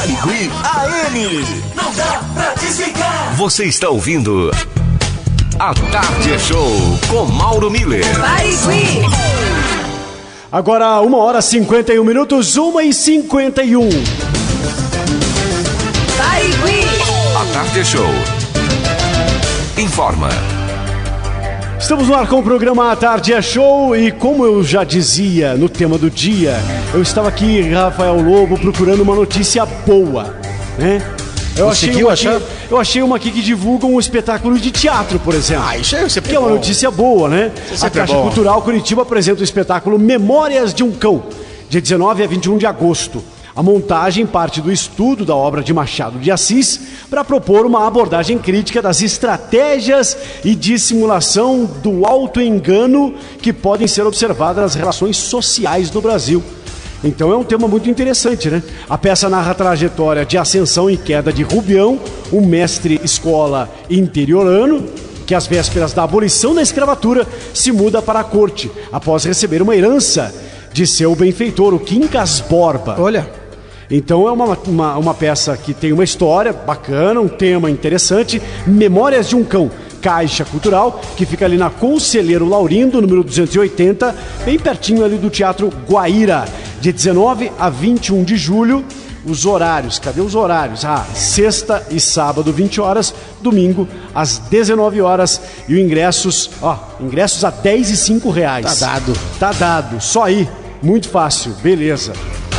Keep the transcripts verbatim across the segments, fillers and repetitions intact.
Barigui A M. Não dá pra desligar. Você está ouvindo A Tarde é Show com Mauro Miller. Barigui. Agora uma hora e cinquenta e um minutos, uma e cinquenta e um. Barigui. A Tarde é Show informa. Estamos no ar com o programa A Tarde é Show e, como eu já dizia no tema do dia, eu estava aqui, Rafael Lobo, procurando uma notícia boa, né? Eu achei, uma aqui, eu achei uma aqui que divulga um espetáculo de teatro, por exemplo. Ah, isso é sempre que é uma bom. notícia boa, né? Isso é a Caixa bom. Cultural Curitiba apresenta o espetáculo Memórias de um Cão, dia dezenove a vinte e um de agosto. A montagem parte do estudo da obra de Machado de Assis para propor uma abordagem crítica das estratégias e dissimulação do auto-engano que podem ser observadas nas relações sociais do Brasil. Então é um tema muito interessante, né? A peça narra a trajetória de ascensão e queda de Rubião, um mestre escola interiorano, que às vésperas da abolição da escravatura se muda para a corte, após receber uma herança de seu benfeitor, o Quincas Borba. Olha... Então é uma, uma, uma peça que tem uma história bacana, um tema interessante, Memórias de um Cão, Caixa Cultural, que fica ali na Conselheiro Laurindo, número duzentos e oitenta, bem pertinho ali do Teatro Guaíra, de dezenove a vinte e um de julho. Os horários, cadê os horários? Ah, sexta e sábado, vinte horas, domingo, às dezenove horas, e os ingressos, ó, ingressos a dez e cinco reais. Tá dado. Tá dado, só aí, muito fácil, beleza.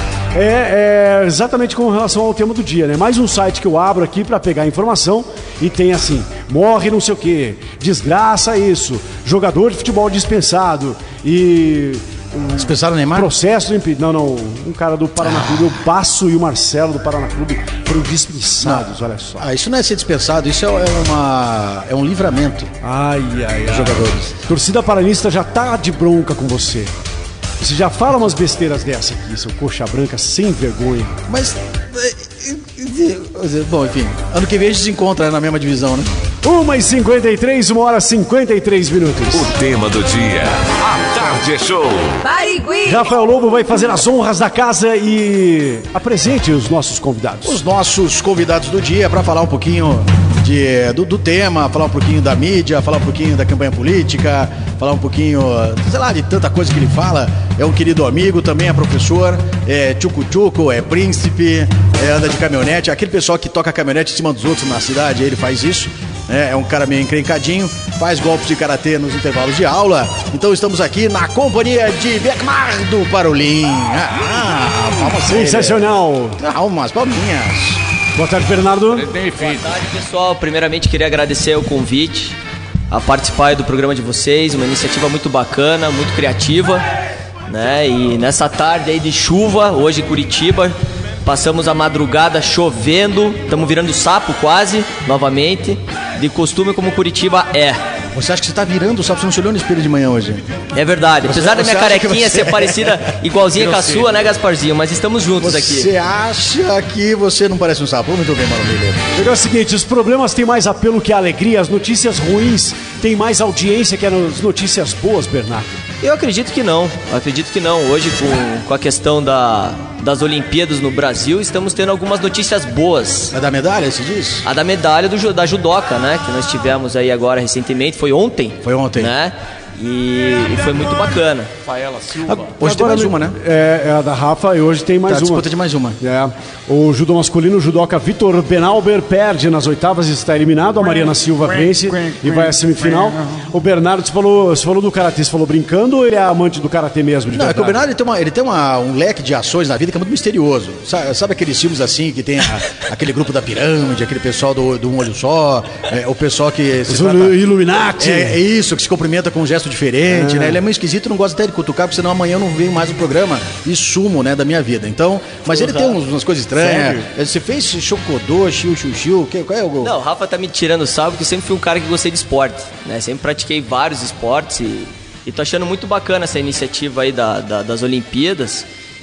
É, é exatamente com relação ao tema do dia, né? Mais um site que eu abro aqui para pegar a informação e tem assim, morre não sei o que, desgraça isso, jogador de futebol dispensado e... Dispensaram o Neymar? Processo do impedido. Não, não, um cara do Paraná Clube, o Basso e o Marcelo do Paraná Clube foram dispensados, olha só. Ah, isso não é ser dispensado, isso é, uma, é um livramento. Ai, ai, ai. Jogadores. Torcida paranista já tá de bronca com você. Você já fala umas besteiras dessa aqui, seu coxa branca sem vergonha. Mas, bom, enfim, ano que vem a gente se encontra na mesma divisão, né? uma e cinquenta e três, uma hora e cinquenta e três minutos. O tema do dia, A Tarde é Show. Barigui. Rafael Lobo vai fazer as honras da casa e apresente os nossos convidados. Os nossos convidados do dia para falar um pouquinho de, do, do tema, falar um pouquinho da mídia, falar um pouquinho da campanha política, falar um pouquinho, sei lá, de tanta coisa que ele fala. É um querido amigo, também é professor, é tchucu-tchucu, é príncipe, é, anda de caminhonete. Aquele pessoal que toca caminhonete em cima dos outros na cidade, ele faz isso. É, é um cara meio encrencadinho, faz golpes de karatê nos intervalos de aula. Então estamos aqui na companhia de Bernardo Parolin. Ah, palmas. Sensacional. Palmas, palminhas. Boa tarde, Bernardo. Boa tarde, pessoal. Primeiramente, queria agradecer o convite a participar do programa de vocês. Uma iniciativa muito bacana, muito criativa, né? E nessa tarde aí de chuva, hoje em Curitiba, passamos a madrugada chovendo, estamos virando sapo quase, novamente, de costume como Curitiba é. Você acha que você está virando o sapo? Você não se olhou no espelho de manhã hoje? É verdade, Você- apesar da você minha acha que carequinha você- ser parecida igualzinha com a sua, né, Gasparzinho? Mas estamos juntos aqui. Você acha que você não parece um sapo? Muito bem, Mauro Miller. É o seguinte, os problemas têm mais apelo que a alegria, as notícias ruins têm mais audiência que as notícias boas, Bernardo. Eu acredito que não, eu acredito que não. Hoje, com, com a questão da, das Olimpíadas no Brasil, estamos tendo algumas notícias boas. É da medalha, se diz? A da medalha do, ju- da judoca, né? Que nós tivemos aí agora recentemente, foi ontem. Foi ontem. Né? E, e foi muito bacana. Hoje tem mais uma, né? É, é a da Rafa e hoje tem mais Tá, uma. disputa de mais uma. É. O judô masculino, o judoca Vitor Benalber perde nas oitavas e está eliminado. A Mariana Silva vence e vai à semifinal. O Bernardo, você falou, você falou do karatê, você falou brincando ou ele é amante do karatê mesmo? de Não, é que o verdade? Bernardo ele tem, uma, ele tem uma, um leque de ações na vida que é muito misterioso. Sabe, sabe aqueles filmes assim que tem a- aquele grupo da pirâmide, aquele pessoal do, do um olho só, é, o pessoal que se Os trata- Illuminati. É, é isso, que se cumprimenta com um gesto diferente, né? Ele é meio esquisito, não gosta até de cutucar, porque senão amanhã eu não venho mais no programa e sumo, né, da minha vida. Então, mas ele tem uns- umas coisas estranhas. É, Você fez chocodô, chiu, chiu, chiu, que- qual é o... Não, o Rafa tá me tirando sal porque eu sempre fui um cara que gostei de esporte, né? Sempre pratiquei vários esportes e, e tô achando muito bacana essa iniciativa aí da, da- das Olimpíadas.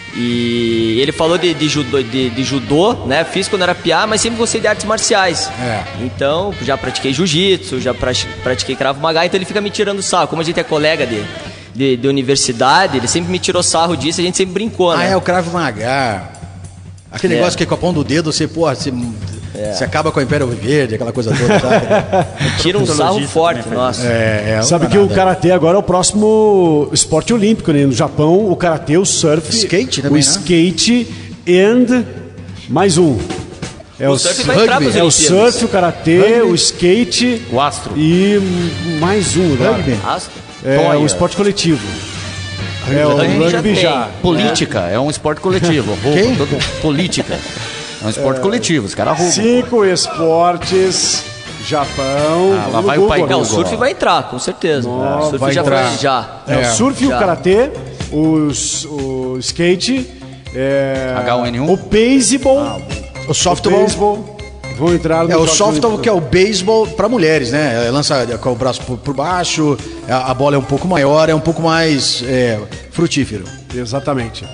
E ele falou de, de, judô, de, de judô, né? Fiz quando era piá, mas sempre gostei de artes marciais. É. Então, já pratiquei jiu-jitsu, já prati- pratiquei Krav Maga, então ele fica me tirando sarro. Como a gente é colega de, de, de universidade, ele sempre me tirou sarro disso, a gente sempre brincou, Ah, né? é o Krav Maga. Aquele É. negócio que com a pão do dedo você, porra, você, É. você acaba com a Império Verde, aquela coisa toda, sabe? Tira um sarro forte, nossa. É, é, Sabe não que dá o nada. karatê agora é o próximo esporte olímpico, né? No Japão, o karatê, o surf, Skate o também, né? skate and mais um. É O surf vai entrar pras é o Olimpíadas. surf, o karatê, Rugby. o skate O astro. e mais um, né? Rugby. Astro. É Olha. o esporte coletivo. É o Rugby já rugby tem. já. Política, é um esporte coletivo. Roupa, Quem? todo- política. É um esporte coletivo, os caras roubam. Cinco esportes, Japão. Ah, lá no vai o pai Google, É, o né? surf vai entrar, com certeza. o surf vai já entrar. foi já. É, o surf, Já. o karatê, o, s- o skate, é, H um N um. o beisebol, O o softball. beisebol vão entrar no É o Jogos softball, Olímpicos. que é o beisebol para mulheres, né? É, lança com o braço por, por baixo, a, a bola é um pouco maior, é um pouco mais é, frutífero. Exatamente.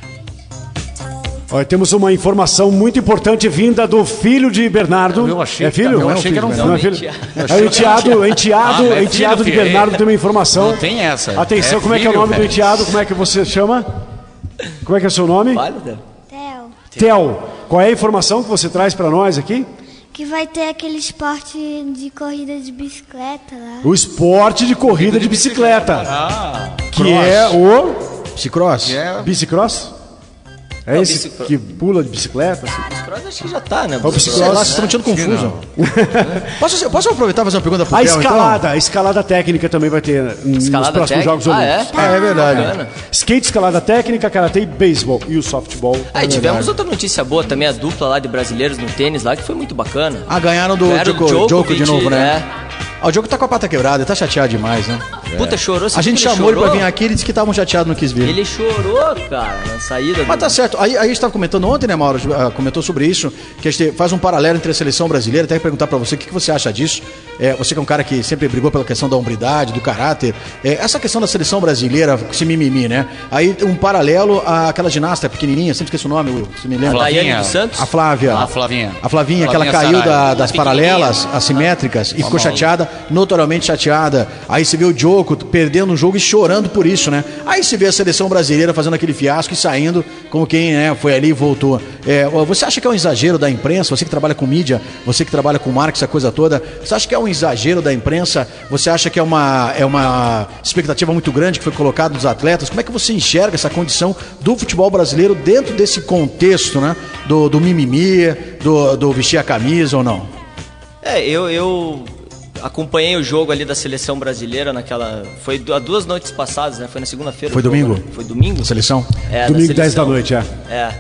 Olha, temos uma informação muito importante vinda do filho de Bernardo. Eu achei é que- filho? eu achei que era um Não, é filho. filho. Não, É o enteado, enteado, Ah, não é enteado filho, de filho. Bernardo tem uma informação. Não tem essa. Atenção, É como é que é o filho, nome do velho. enteado? Como é que você chama? Como é que é o seu nome? Válida? Theo, Tel. Qual é a informação que você traz para nós aqui? que vai ter aquele esporte de corrida de bicicleta lá. O esporte de corrida de bicicleta, Ah, que Cross. é o Bicicross? é. bicicross? É Não, esse bicicross. que pula de bicicleta? assim? Os cross acho que já tá, né? É o Sei lá, vocês estão me tirando confuso. posso, posso aproveitar e fazer uma pergunta pro A Theo, escalada, a escalada técnica também vai ter nos Escalada próximos técnica? Jogos Ah, Olímpicos. é? então? É, é verdade. Bacana. Skate, escalada técnica, karatê e beisebol. E o softball. Ah, e tivemos outra notícia boa também, a dupla lá de brasileiros no tênis lá, que foi muito bacana. Ah, ganharam do Ganharam Djoko, do Djoko Djokovic, de novo, né? é. Ah, o Djoko tá com a pata quebrada, ele tá chateado demais, né? Puta, chorou. você A gente viu que chamou ele pra chorou? vir aqui, ele disse que estavam chateados, não quis vir. Ele chorou, cara, na saída. Mas do- tá certo. Aí, aí a gente estava comentando ontem, né, Mauro? Ah, comentou sobre isso, que a gente faz um paralelo entre a seleção brasileira. Até perguntar pra você o que, que você acha disso. É, você que é um cara que sempre brigou pela questão da hombridade, do caráter. É, essa questão da seleção brasileira, esse mimimi, né? Aí um paralelo àquela ginasta pequenininha, sempre esqueço o nome, você me A lembra? Daiane Flavinha. dos Santos? A Flávia. A Flavinha. A Flavinha, que ela Flavinha caiu Saraiva. da- das Pequenininha. paralelas assimétricas e ficou chateada, notoriamente chateada. Aí você vê o Djoko perdendo o jogo e chorando por isso, né? Aí você vê a seleção brasileira fazendo aquele fiasco e saindo como quem né, foi ali e voltou. É, você acha que é um exagero da imprensa? Você que trabalha com mídia, você que trabalha com marketing, essa coisa toda, você acha que é um exagero da imprensa? Você acha que é uma, é uma expectativa muito grande que foi colocada nos atletas? Como é que você enxerga essa condição do futebol brasileiro dentro desse contexto, né? Do, do mimimi, do, do vestir a camisa ou não? É, eu, eu acompanhei o jogo ali da seleção brasileira naquela. Foi du- há duas noites passadas, né? Foi na segunda-feira. Foi o jogo, domingo? né? Foi domingo? Seleção? É, Domingo, da dez da seleção. noite, é. É.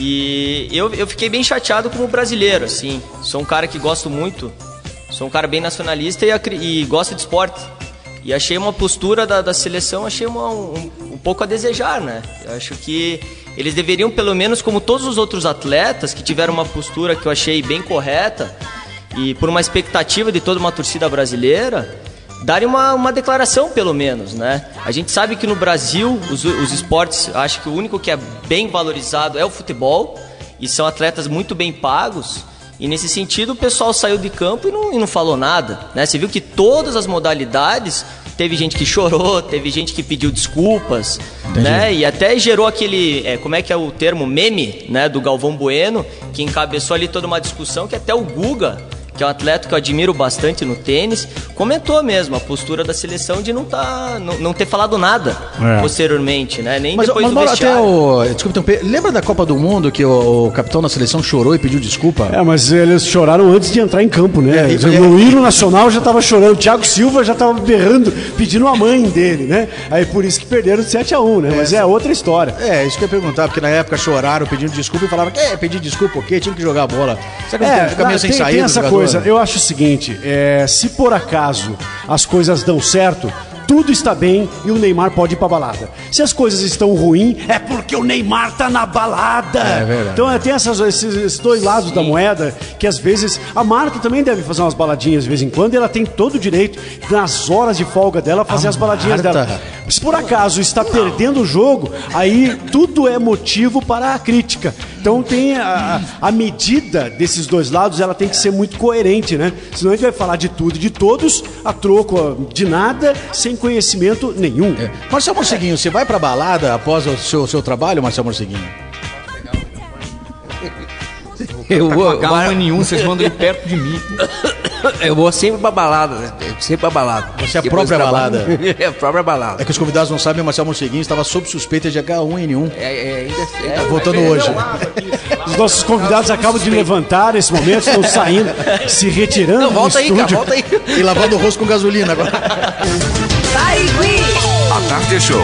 E eu, eu fiquei bem chateado como brasileiro, assim. Sou um cara que gosto muito. Sou um cara bem nacionalista e, acri- e gosto de esporte. E achei uma postura da, da seleção, achei uma, um, um pouco a desejar, né? Eu acho que eles deveriam, pelo menos como todos os outros atletas, que tiveram uma postura que eu achei bem correta, e por uma expectativa de toda uma torcida brasileira, darem uma, uma declaração, pelo menos, né? A gente sabe que no Brasil, os, os esportes, acho que o único que é bem valorizado é o futebol, e são atletas muito bem pagos, e nesse sentido o pessoal saiu de campo e não, e não falou nada, né? Você viu que todas as modalidades, teve gente que chorou, teve gente que pediu desculpas, né? E até gerou aquele, é, como é que é o termo, meme, né? Do Galvão Bueno, que encabeçou ali toda uma discussão que até o Guga, que é um atleta que eu admiro bastante no tênis, comentou mesmo a postura da seleção de não, tá, não, não ter falado nada É. posteriormente, né? Nem Mas, depois mas do Mauro, até vestiário. o. Desculpa interromper. Lembra da Copa do Mundo que o, o capitão da seleção chorou e pediu desculpa? É, mas eles choraram antes de entrar em campo, né? É, e- No hino nacional já tava chorando. O Thiago Silva já tava berrando, pedindo a mãe dele, né? Aí por isso que perderam de sete a um, né? Mas é outra história. É, isso que eu ia perguntar, porque na época choraram pedindo desculpa e falavam que é, pedir desculpa o quê? Tinha que jogar a bola. Será que não fica meio sem tem, saída? tem o essa jogador? coisa. Eu acho o seguinte, é, se por acaso as coisas dão certo, tudo está bem e o Neymar pode ir pra balada. Se as coisas estão ruins, é porque o Neymar tá na balada. É verdade. Então é, tem essas, esses, esses dois lados da moeda que às vezes a Marta também deve fazer umas baladinhas de vez em quando e ela tem todo o direito, nas horas de folga dela, fazer A as baladinhas Marta? dela. Se por acaso está perdendo o jogo, aí tudo é motivo para a crítica. Então tem a, a medida desses dois lados, ela tem que ser muito coerente, né? Senão a gente vai falar de tudo e de todos, a troco de nada, sem conhecimento nenhum. É. Marcelo Morceguinho, você vai pra balada após o seu, seu trabalho, Marcelo Morceguinho? Eu Tá vou, com H um N um, vocês mandam ele perto de mim. eu vou sempre pra balada, né? Sempre pra balada. Você é a Depois própria do trabalho. balada. É a própria balada. É que os convidados não sabem, o Marcelo Morceguinho estava sob suspeita de H um N um. É, é, ainda, Tá voltando hoje. Os nossos convidados acabam de levantar nesse momento, estão saindo, se retirando Não, volta do aí, cara, estúdio. volta aí. E lavando o rosto com gasolina agora. Barigui. A Tarde Show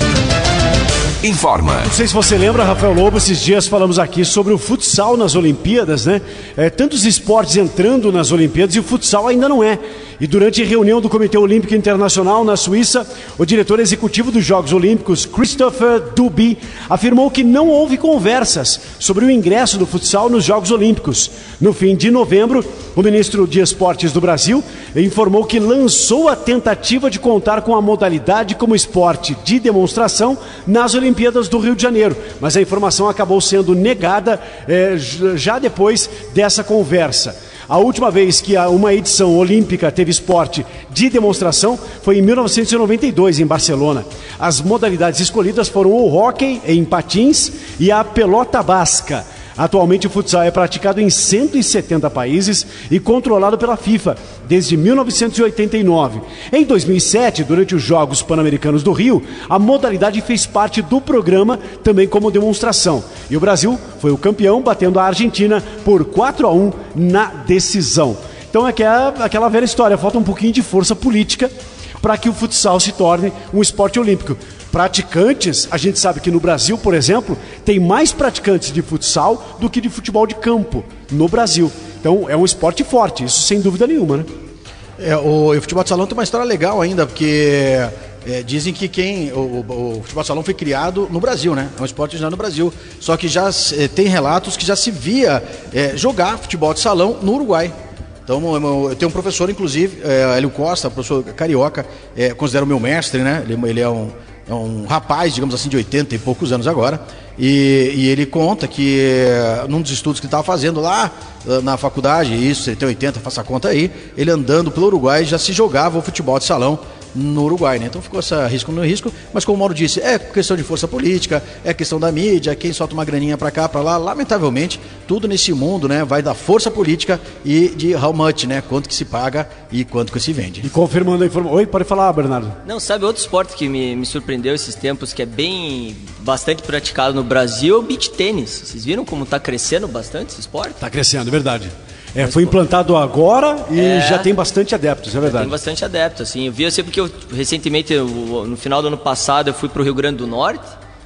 informa. Não sei se você lembra, Rafael Lobo, esses dias falamos aqui sobre o futsal nas Olimpíadas, né? É, tantos esportes entrando nas Olimpíadas e o futsal ainda não é. E durante a reunião do Comitê Olímpico Internacional na Suíça, o diretor executivo dos Jogos Olímpicos, Christopher Duby, afirmou que não houve conversas sobre o ingresso do futsal nos Jogos Olímpicos. No fim de novembro, o ministro de Esportes do Brasil informou que lançou a tentativa de contar com a modalidade como esporte de demonstração nas Olimpíadas do Rio de Janeiro, mas a informação acabou sendo negada eh, já depois dessa conversa. A última vez que uma edição olímpica teve esporte de demonstração foi em mil novecentos e noventa e dois, em Barcelona. As modalidades escolhidas foram o hóquei em patins e a pelota basca. Atualmente o futsal é praticado em cento e setenta países e controlado pela FIFA desde mil novecentos e oitenta e nove. Em dois mil e sete, durante os Jogos Pan-Americanos do Rio, a modalidade fez parte do programa também como demonstração. E o Brasil foi o campeão, batendo a Argentina por quatro a um na decisão. Então é que é aquela velha história, falta um pouquinho de força política para que o futsal se torne um esporte olímpico. Praticantes, a gente sabe que no Brasil, por exemplo, tem mais praticantes de futsal do que de futebol de campo no Brasil. Então é um esporte forte, isso sem dúvida nenhuma, né? É, o, o futebol de salão tem uma história legal ainda, porque é, dizem que quem o, o, o futebol de salão foi criado no Brasil, né? É um esporte original no Brasil. Só que já é, tem relatos que já se via é, jogar futebol de salão no Uruguai. Então, eu tenho um professor, inclusive, é, Hélio Costa, professor carioca, é, considero o meu mestre, né? Ele, ele é um... É um rapaz, digamos assim, de oitenta e poucos anos agora, e, e ele conta que num dos estudos que ele estava fazendo lá na faculdade, isso, ele tem oitenta, faça a conta aí, ele andando pelo Uruguai já se jogava o futebol de salão no Uruguai, né? Então ficou essa risco no risco, mas como o Mauro disse, é questão de força política, é questão da mídia, quem solta uma graninha pra cá, pra lá, lamentavelmente, tudo nesse mundo, né, vai da força política e de how much, né, quanto que se paga e quanto que se vende. E confirmando a informação. Oi, pode falar, Bernardo. Não, sabe outro esporte que me, me surpreendeu esses tempos, que é bem, bastante praticado no Brasil, é o beach tênis. Vocês viram como tá crescendo bastante esse esporte? Tá crescendo, é verdade. É, foi implantado agora e É. já tem bastante adeptos, é verdade. Tem bastante adepto, assim. Eu vi assim porque eu, recentemente, eu, no final do ano passado, eu fui pro Rio Grande do Norte.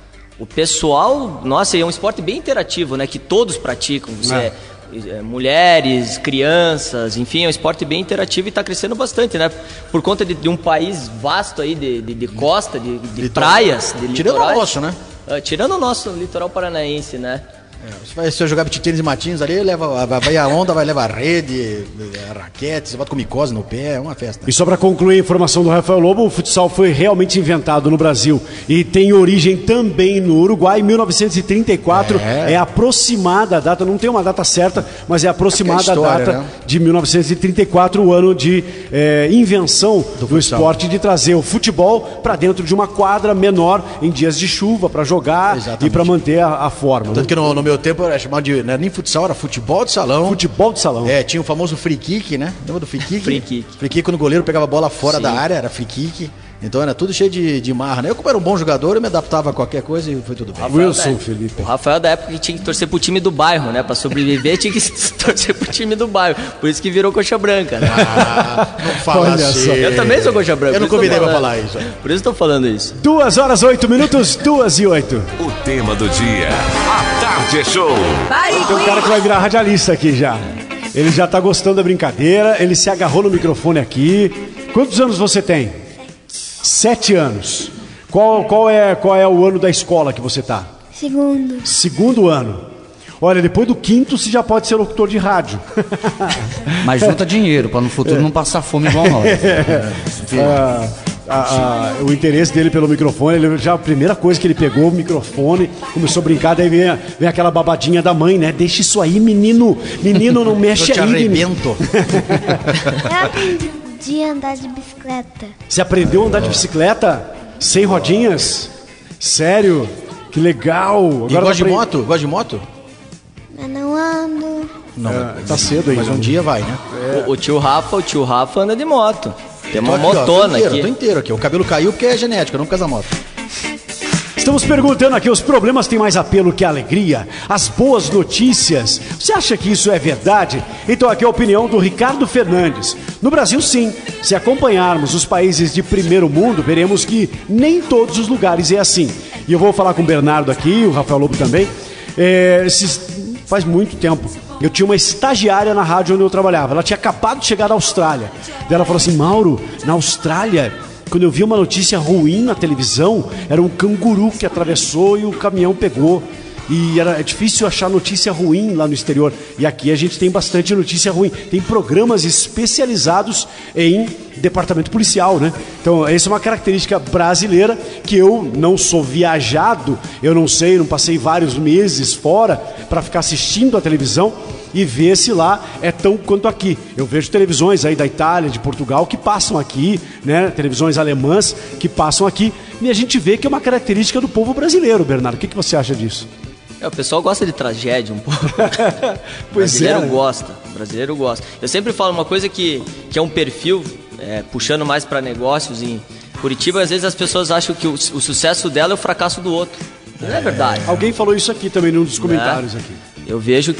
O pessoal, nossa, é um esporte bem interativo, né? Que todos praticam. Você, É. é, mulheres, crianças, enfim, é um esporte bem interativo e está crescendo bastante, né? Por conta de, de um país vasto aí de, de, de costa, de, de praias, de Tirando o litorais. nosso, né? Ah, tirando o nosso litoral paranaense, né? É, você vai se eu jogar beach tênis e matins ali, leva, vai, vai a onda, vai levar rede, a raquete, você bota com micose no pé, é uma festa. E só para concluir a informação do Rafael Lobo, o futsal foi realmente inventado no Brasil e tem origem também no Uruguai, em mil novecentos e trinta e quatro. É, é aproximada a data, não tem uma data certa, mas é aproximada É a história, a data né? de mil novecentos e trinta e quatro, o ano de é, invenção do, do esporte, de trazer o futebol para dentro de uma quadra menor em dias de chuva para jogar. Exatamente. E para manter a, a forma. Tanto né? que no, no meu tempo era chamado de, não era nem futsal, era futebol de salão. Futebol de salão. É, tinha o famoso free kick, né? Lembra do free kick? Free kick. Free kick quando o goleiro pegava a bola fora Sim. da área, era free kick. Então era tudo cheio de, de marra, né? Eu, como era um bom jogador, eu me adaptava a qualquer coisa e foi tudo bem. Wilson da, Felipe. O Rafael da época que tinha que torcer pro time do bairro, né? Pra sobreviver tinha que torcer pro time do bairro. Por isso que virou coxa branca, né? Ah, não fala Olha assim. só. Eu também sou coxa branca. Eu não por isso tô convidei pra falando. falar isso. Por isso tô falando isso. Duas horas, oito minutos, duas e oito. O tema do dia. A Tarde é Show. Tem um cara que vai virar radialista aqui já. Ele já tá gostando da brincadeira, ele se agarrou no microfone aqui. Quantos anos você tem? Sete anos. Qual, qual, é, qual é o ano da escola que você tá? Segundo. Segundo ano. Olha, depois do quinto você já pode ser locutor de rádio. Mas junta dinheiro, pra no futuro não passar fome igual nós. Ah, a- a- o interesse dele pelo microfone, ele já a primeira coisa que ele pegou o microfone, começou a brincar, daí vem, a- vem aquela babadinha da mãe, né? Deixa isso aí, menino. Menino, não mexe Eu te aí. menino. arrebento. Eu aprendi a andar de bicicleta. Você aprendeu a andar de bicicleta? Sem rodinhas? Sério? Que legal. E Agora gosta de tá apre- moto? Gosta de moto? Mas não ando. Não, É, tá cedo ainda. mas um dia vai, né? O, o tio Rafa, o tio Rafa anda de moto. Tem uma Tô aqui, ó, tô motona inteiro, aqui. Tô inteiro aqui. O cabelo caiu porque é genética, não por causa da moto. Estamos perguntando aqui, os problemas têm mais apelo que a alegria? As boas notícias? Você acha que isso é verdade? Então aqui é a opinião do Ricardo Fernandes. No Brasil, sim. Se acompanharmos os países de primeiro mundo, veremos que nem todos os lugares é assim. E eu vou falar com o Bernardo aqui, o Rafael Lobo também. É, esses, faz muito tempo. Eu tinha uma estagiária na rádio onde eu trabalhava. Ela tinha acabado de chegar da Austrália. Daí ela falou assim, Mauro, na Austrália... Quando eu vi uma notícia ruim na televisão, era um canguru que atravessou e o caminhão pegou. E era é difícil achar notícia ruim lá no exterior. E aqui a gente tem bastante notícia ruim. Tem programas especializados em departamento policial, né? Então, essa é uma característica brasileira que eu não sou viajado, eu não sei, não passei vários meses fora para ficar assistindo a televisão e ver se lá é tão quanto aqui. Eu vejo televisões aí da Itália, de Portugal, que passam aqui, né? Televisões alemãs que passam aqui, e a gente vê que é uma característica do povo brasileiro, Bernardo. O que, que você acha disso? É, o pessoal gosta de tragédia um pouco. O Pois brasileiro é, né? gosta, o brasileiro gosta. Eu sempre falo uma coisa que, que é um perfil, é, puxando mais para negócios em Curitiba, às vezes as pessoas acham que o, o sucesso dela é o fracasso do outro. Não é verdade. Alguém falou isso aqui também num dos comentários aqui. Eu vejo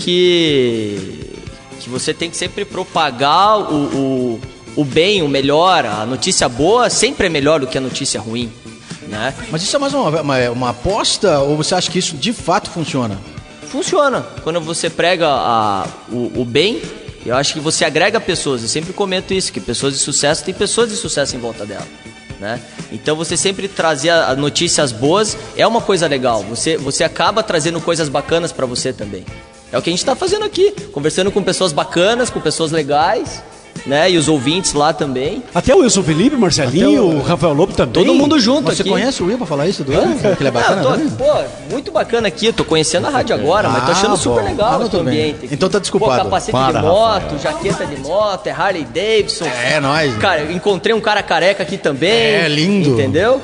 que, que você tem que sempre propagar o, o, o bem, o melhor, a notícia boa sempre é melhor do que a notícia ruim, né? Mas isso é mais uma, uma, uma aposta ou você acha que isso de fato funciona? Funciona. Quando você prega a, o, o bem, eu acho que você agrega pessoas. Eu sempre comento isso, que pessoas de sucesso, tem pessoas de sucesso em volta dela, né? Então você sempre trazer a, a notícias boas é uma coisa legal. Você, você acaba trazendo coisas bacanas para você também. É o que a gente está fazendo aqui, conversando com pessoas bacanas, com pessoas legais, né? E os ouvintes lá também. Até o Wilson Felipe, Marcelinho, Até o- o Rafael Lobo também. Todo mundo junto Mas você aqui. conhece o Will pra falar isso do Will? Que ele é bacana Ah, eu tô- também? pô, muito bacana aqui. Eu tô conhecendo a rádio agora, mas tô achando Ah, super bom. legal Ah, o não, teu tô bem. ambiente aqui. Então tá desculpado. Pô, capacete Para, de moto, jaqueta de moto, é Harley Davidson. É, nóis. Cara, eu encontrei um cara careca aqui também. É, lindo. Entendeu?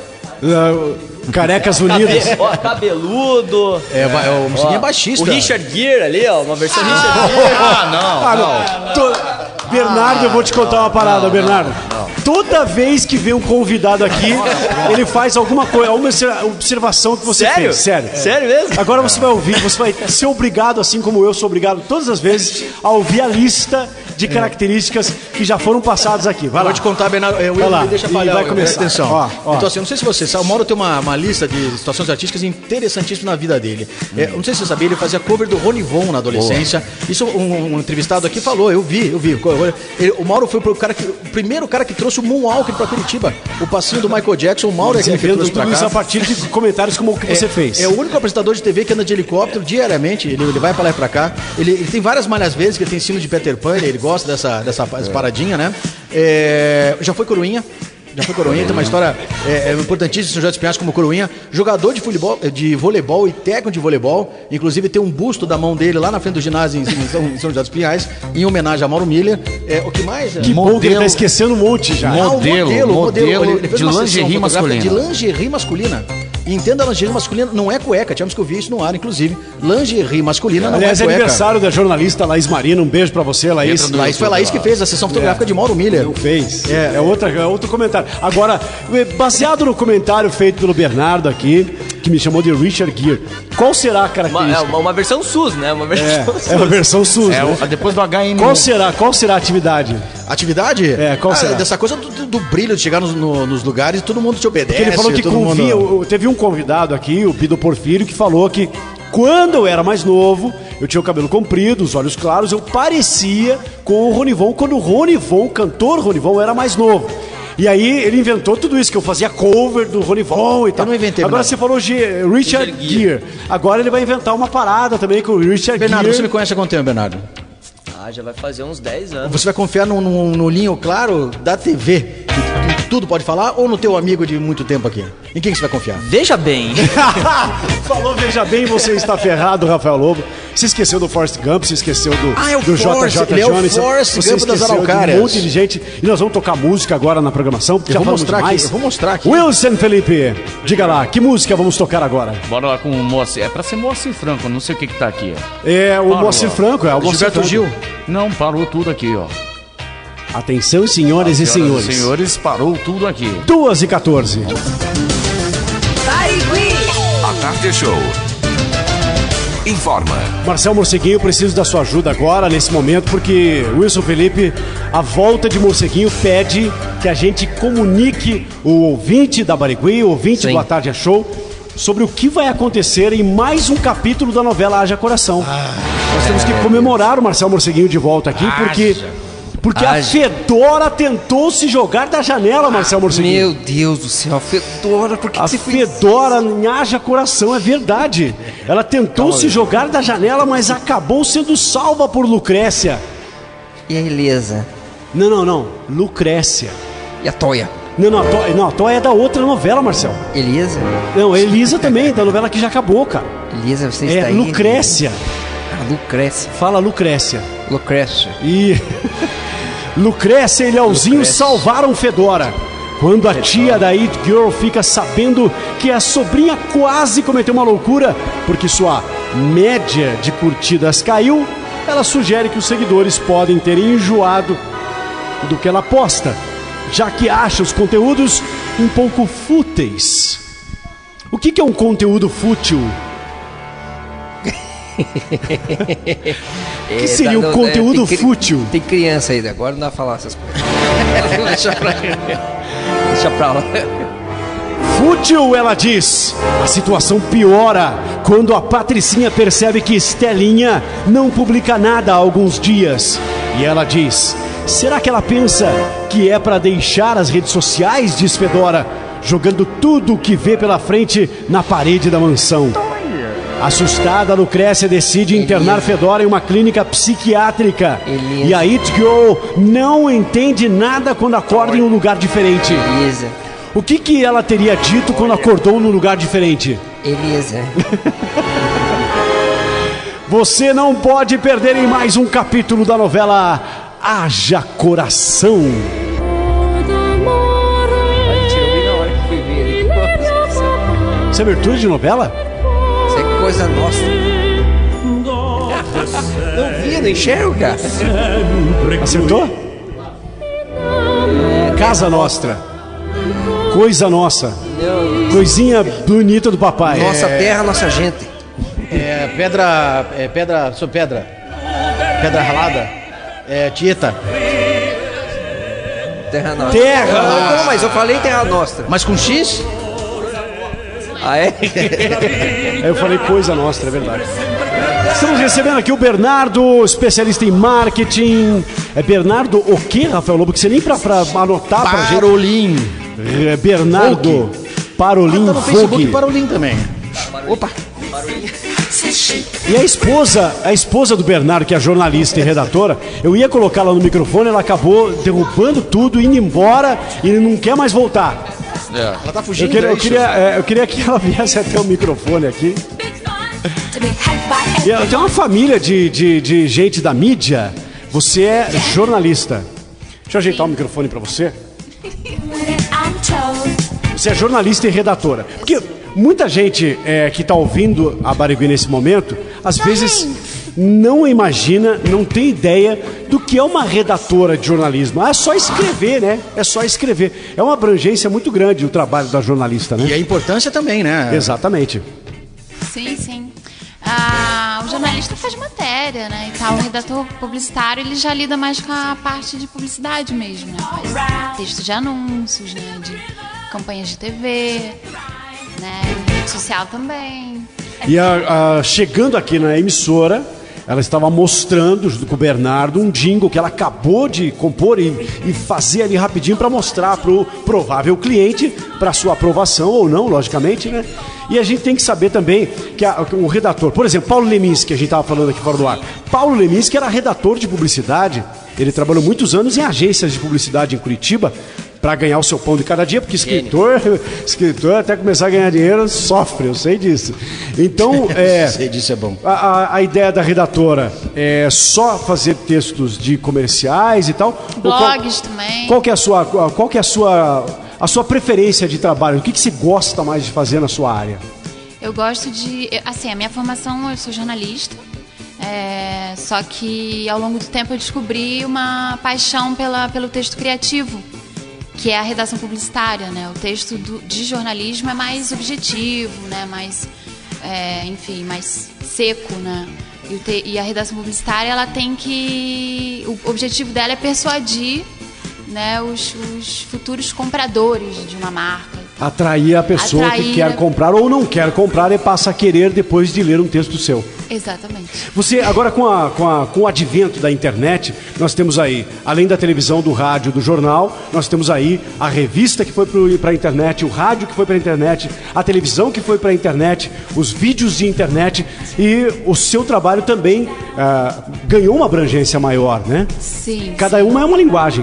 Uh, Carecas Unidas. Cabe- ó, cabeludo. É, vai- o Musiquinho é Ó, baixista. O Richard Gere ali, ó, uma versão Richard Gere. Ah, não. Ah, não. To- Bernardo, eu vou te contar uma parada, Bernardo. Toda vez que vem um convidado aqui, ele faz alguma coisa, alguma observação que você Sério? fez. Sério. Sério mesmo? Agora você vai ouvir, você vai ser obrigado, assim como eu sou obrigado todas as vezes, a ouvir a lista de características que já foram passadas aqui. Vai lá. Vou te contar, Bernardo. É, o Vai Will lá. me deixa E falhar. vai Will, começar. presta atenção. Ó, ó. Então, assim, eu não sei se você sabe, o Mauro tem uma, uma lista de situações artísticas interessantíssimas na vida dele. É, eu não sei se você sabia, ele fazia cover do Rony Von na adolescência. Isso um, um entrevistado aqui falou, eu vi, eu vi. Ele- o Mauro foi pro cara que, o primeiro cara que trouxe o Moonwalker pra Curitiba. O passinho do Michael Jackson, o Mauro é Você aquele que vendo trouxe pra tudo isso cá. a partir de comentários como o que você fez. É o único apresentador de T V que anda de helicóptero diariamente. Ele, ele vai pra lá e pra cá. Ele, ele tem várias malhas vezes que ele tem sino de Peter Pan. Ele, ele gosta dessa, dessa, dessa paradinha, né? É, já foi coroinha. Já foi coroinha. Tem uma história é, é importantíssima em São José dos Pinhais como coroinha. Jogador de, futebol, de voleibol e técnico de voleibol. Inclusive tem um busto da mão dele lá na frente do ginásio em, em São, em São José dos Pinhais. Em homenagem a Mauro Miller. É, o que mais? Que bom que ele tá esquecendo um monte já. Ah, o Modelo, modelo Ele fez de uma sessão lingerie fotográfica masculina. De lingerie masculina. E entenda, lingerie masculina não é cueca. Tínhamos que ouvir isso no ar, inclusive. Lingerie masculina não Aliás, é é cueca. aniversário da jornalista Laís Marina. Um beijo pra você, Laís. Laís, foi a Laís que fez a sessão fotográfica de Mauro Miller. Não fez. É, é, outra, é outro comentário. Agora, baseado no comentário feito pelo Bernardo aqui, que me chamou de Richard Gere, qual será a Uma, é característica? uma, uma versão SUS, né? Uma versão É, SUS. é uma versão SUS. É, né? o- depois do H N. Qual será? Qual será a atividade? Atividade? É, qual será? Dessa coisa do, do- do brilho, de chegar nos, no- nos lugares e todo mundo te obedece. Porque ele falou que todo convinha. mundo- o- Teve um convidado aqui, o Bido Porfírio, que falou que quando eu era mais novo, eu tinha o cabelo comprido, os olhos claros, eu parecia com o Ronivon quando o Ronivon, o cantor Ronivon, era mais novo. E aí ele inventou tudo isso, que eu fazia cover do Ronivon e tal. não inventei, Agora Bernardo. você falou G, Richard Richard Gere. Gere. Agora ele vai inventar uma parada também com o Richard Bernardo, Gere. você me conhece há quanto tempo, Bernardo? Ah, já vai fazer uns dez anos. Você vai confiar no, no, no linho claro da T V. Que, que tudo pode falar ou no teu amigo de muito tempo aqui? Em quem que você vai confiar? Veja bem. Falou, veja bem, você está ferrado, Rafael Lobo. Se esqueceu do Forrest Gump, se esqueceu do, Ah, é o do Forrest, J J ele é o Jones. Forrest Você Gump das esqueceu de um Araucárias. monte de gente. E nós vamos tocar música agora na programação, porque Eu já vou falamos mostrar demais. aqui, eu vou mostrar aqui. Wilson Felipe, diga lá, que música vamos tocar agora? Bora lá com o Moacir. É pra ser Moacir Franco, não sei o que que tá aqui, ó. É o Parou, Moacir ó. Franco, é o Moacir Gilberto Franco. Gil. Não, parou tudo aqui, ó. Atenção, senhoras e Senhoras senhores. e senhores, parou tudo aqui. duas e quatorze. A Tarde Show informa. Marcel Morceguinho, preciso da sua ajuda agora, nesse momento, porque Wilson Felipe, a volta de Morceguinho pede que a gente comunique o ouvinte da Barigui, o ouvinte Sim. do A Tarde Show, sobre o que vai acontecer em mais um capítulo da novela Haja Coração. Nós temos que comemorar o Marcel Morceguinho de volta aqui, porque, porque a Haja. Fedora tentou se jogar da janela, Marcel Morceguinho. Meu Deus do céu, Fedora, por que, A que você fez? Fedora em Haja Coração, é verdade. Ela tentou se jogar da janela, mas acabou sendo salva por Lucrécia. E a Elisa? Não, não, não. Lucrécia. E a Toia? Não, não, a Toia, não, a Toia é da outra novela, Marcel. Elisa? Não, a Elisa também, da novela que já acabou, cara. Elisa, você está É aí? Lucrécia. Ah, Lucrécia. Fala Lucrécia. Lucrécia. E Lucrécia e Leozinho Lucrécia. salvaram Fedora. Quando a tia da It Girl fica sabendo que a sobrinha quase cometeu uma loucura porque sua média de curtidas caiu, ela sugere que os seguidores podem ter enjoado do que ela posta, já que acha os conteúdos um pouco fúteis. O que que é um conteúdo fútil? O que seria um conteúdo tem, cri- fútil? Tem criança aí, agora não dá pra falar essas coisas. Deixa pra Deixa pra lá. Fútil, ela diz. A situação piora quando a Patricinha percebe que Estelinha não publica nada há alguns dias. E ela diz: será que ela pensa que é para deixar as redes sociais? Diz Fedora, jogando tudo o que vê pela frente na parede da mansão. Assustada, Lucrécia decide internar Fedora em uma clínica psiquiátrica. Elisa. E a It Girl não entende nada quando acorda em um lugar diferente. Elisa. O que que ela teria dito quando acordou num lugar diferente? Elisa. Você não pode perder em mais um capítulo da novela Haja Coração. A gente ouviu na hora que fui ver ele. Isso é abertura de novela? Isso é coisa nossa. Não vi, não enxergo, cara. Acertou? Casa Nostra. Coisa nossa. Coisinha bonita do papai. Nossa terra, nossa gente. É, pedra. É, pedra. Sou pedra. Pedra ralada. É, Tieta. Terra nossa. Terra Não, não, mas eu falei terra nossa. Mas com X? Ah, é? Aí eu falei coisa nossa, é verdade. Estamos recebendo aqui o Bernardo, especialista em marketing. É Bernardo o quê, Rafael Lobo? Que você nem pra, pra anotar pra gente. Parolim. É Bernardo Parolin Tá no Facebook Vogue. Parolim também. Opa. E a esposa, a esposa do Bernardo, que é jornalista e redatora, eu ia colocá-la no microfone, ela acabou derrubando tudo, indo embora e não quer mais voltar. Ela tá Eu fugindo. queria, é eu, isso? queria, é, eu queria que ela viesse até o microfone aqui. E ela tem uma família de, de, de gente da mídia. Você é jornalista. Deixa eu ajeitar o microfone pra você. Você é jornalista e redatora. Porque muita gente é, que está ouvindo a Barigui nesse momento, às vezes não imagina, não tem ideia do que é uma redatora de jornalismo. Ah, é só escrever, né? É só escrever. É uma abrangência muito grande o trabalho da jornalista, né? E a importância também, né? Exatamente. Sim, sim. Ah, o jornalista faz matéria, né, e tal. O redator publicitário, ele já lida mais com a parte de publicidade mesmo, né? Faz texto de anúncios, né, de campanhas de T V, né, rede social também. E a, a, chegando aqui na emissora, ela estava mostrando, junto com o Bernardo, um jingle que ela acabou de compor e, e fazer ali rapidinho para mostrar para o provável cliente, para sua aprovação ou não, logicamente, né? E a gente tem que saber também que a, o redator, por exemplo, Paulo Leminski, que a gente estava falando aqui fora do ar. Paulo Leminski era redator de publicidade, ele trabalhou muitos anos em agências de publicidade em Curitiba, para ganhar o seu pão de cada dia, porque escritor, escritor até começar a ganhar dinheiro sofre, eu sei disso. Então, é, sei disso, é bom. A, a, a ideia da redatora é só fazer textos de comerciais e tal? Blogs qual, também. Qual que é a sua, qual que é a sua, a sua preferência de trabalho? O que, que você gosta mais de fazer na sua área? Eu gosto de... Assim, a minha formação, eu sou jornalista. É, só que ao longo do tempo eu descobri uma paixão pela, pelo texto criativo, que é a redação publicitária, né? O texto do, de jornalismo é mais objetivo, né? Mais, é, enfim, mais seco, né? E, o te, e a redação publicitária, ela tem que... O objetivo dela é persuadir, né, os, os futuros compradores de uma marca. Atrair a pessoa Atrair... que quer comprar ou não quer comprar e passa a querer depois de ler um texto seu. Exatamente. Você, agora com, a, com, a, com o advento da internet, nós temos aí, além da televisão, do rádio, do jornal, nós temos aí a revista que foi para a internet, o rádio que foi para a internet, a televisão que foi para a internet, os vídeos de internet, e o seu trabalho também ah, ganhou uma abrangência maior, né? Sim. Cada uma é uma linguagem.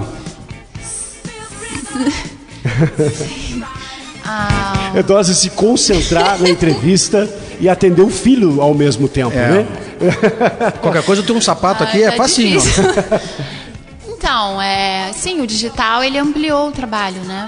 Ah. É dose se concentrar na entrevista e atender o filho ao mesmo tempo, é. né? Qualquer coisa eu tenho um sapato ah, aqui, é tá facinho. Então, é, sim, o digital ele ampliou o trabalho, né?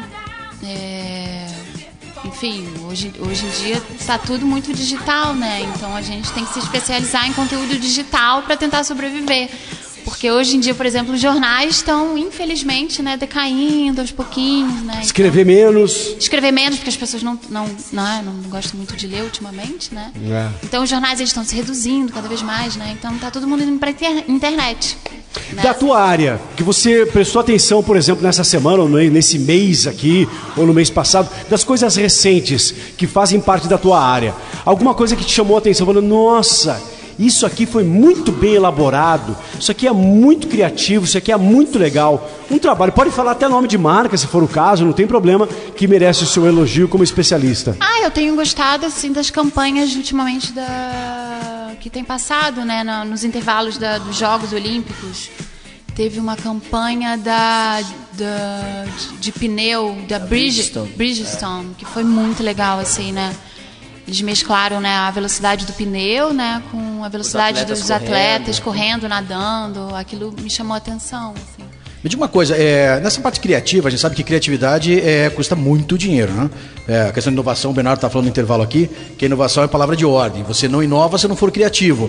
É, enfim, hoje, hoje em dia está tudo muito digital, né? Então a gente tem que se especializar em conteúdo digital para tentar sobreviver. Porque hoje em dia, por exemplo, os jornais estão, infelizmente, né, decaindo aos pouquinhos, né? Escrever então, menos. Escrever menos, porque as pessoas não, não, não, não gostam muito de ler ultimamente, né? É. Então os jornais eles estão se reduzindo cada vez mais, né? Então tá todo mundo indo para inter internet. Né? Da tua área, que você prestou atenção, por exemplo, nessa semana, ou nesse mês aqui, ou no mês passado, das coisas recentes que fazem parte da tua área. Alguma coisa que te chamou a atenção, falando, nossa... Isso aqui foi muito bem elaborado, isso aqui é muito criativo, isso aqui é muito legal. Um trabalho, pode falar até nome de marca, se for o caso, não tem problema, que merece o seu elogio como especialista. Ah, eu tenho gostado, assim, das campanhas ultimamente da... que tem passado, né, nos intervalos da, dos Jogos Olímpicos. Teve uma campanha da, da, de, de pneu, da Bridgestone, Bridgestone, que foi muito legal, assim, né? Eles mesclaram, né, a velocidade do pneu, né, com a velocidade atletas dos correndo. atletas correndo, nadando. Aquilo me chamou a atenção. Assim. Me diga uma coisa, é, nessa parte criativa, a gente sabe que criatividade é, custa muito dinheiro, né? É, a questão de inovação, o Bernardo está falando no intervalo aqui, que a inovação é palavra de ordem. Você não inova se não for criativo.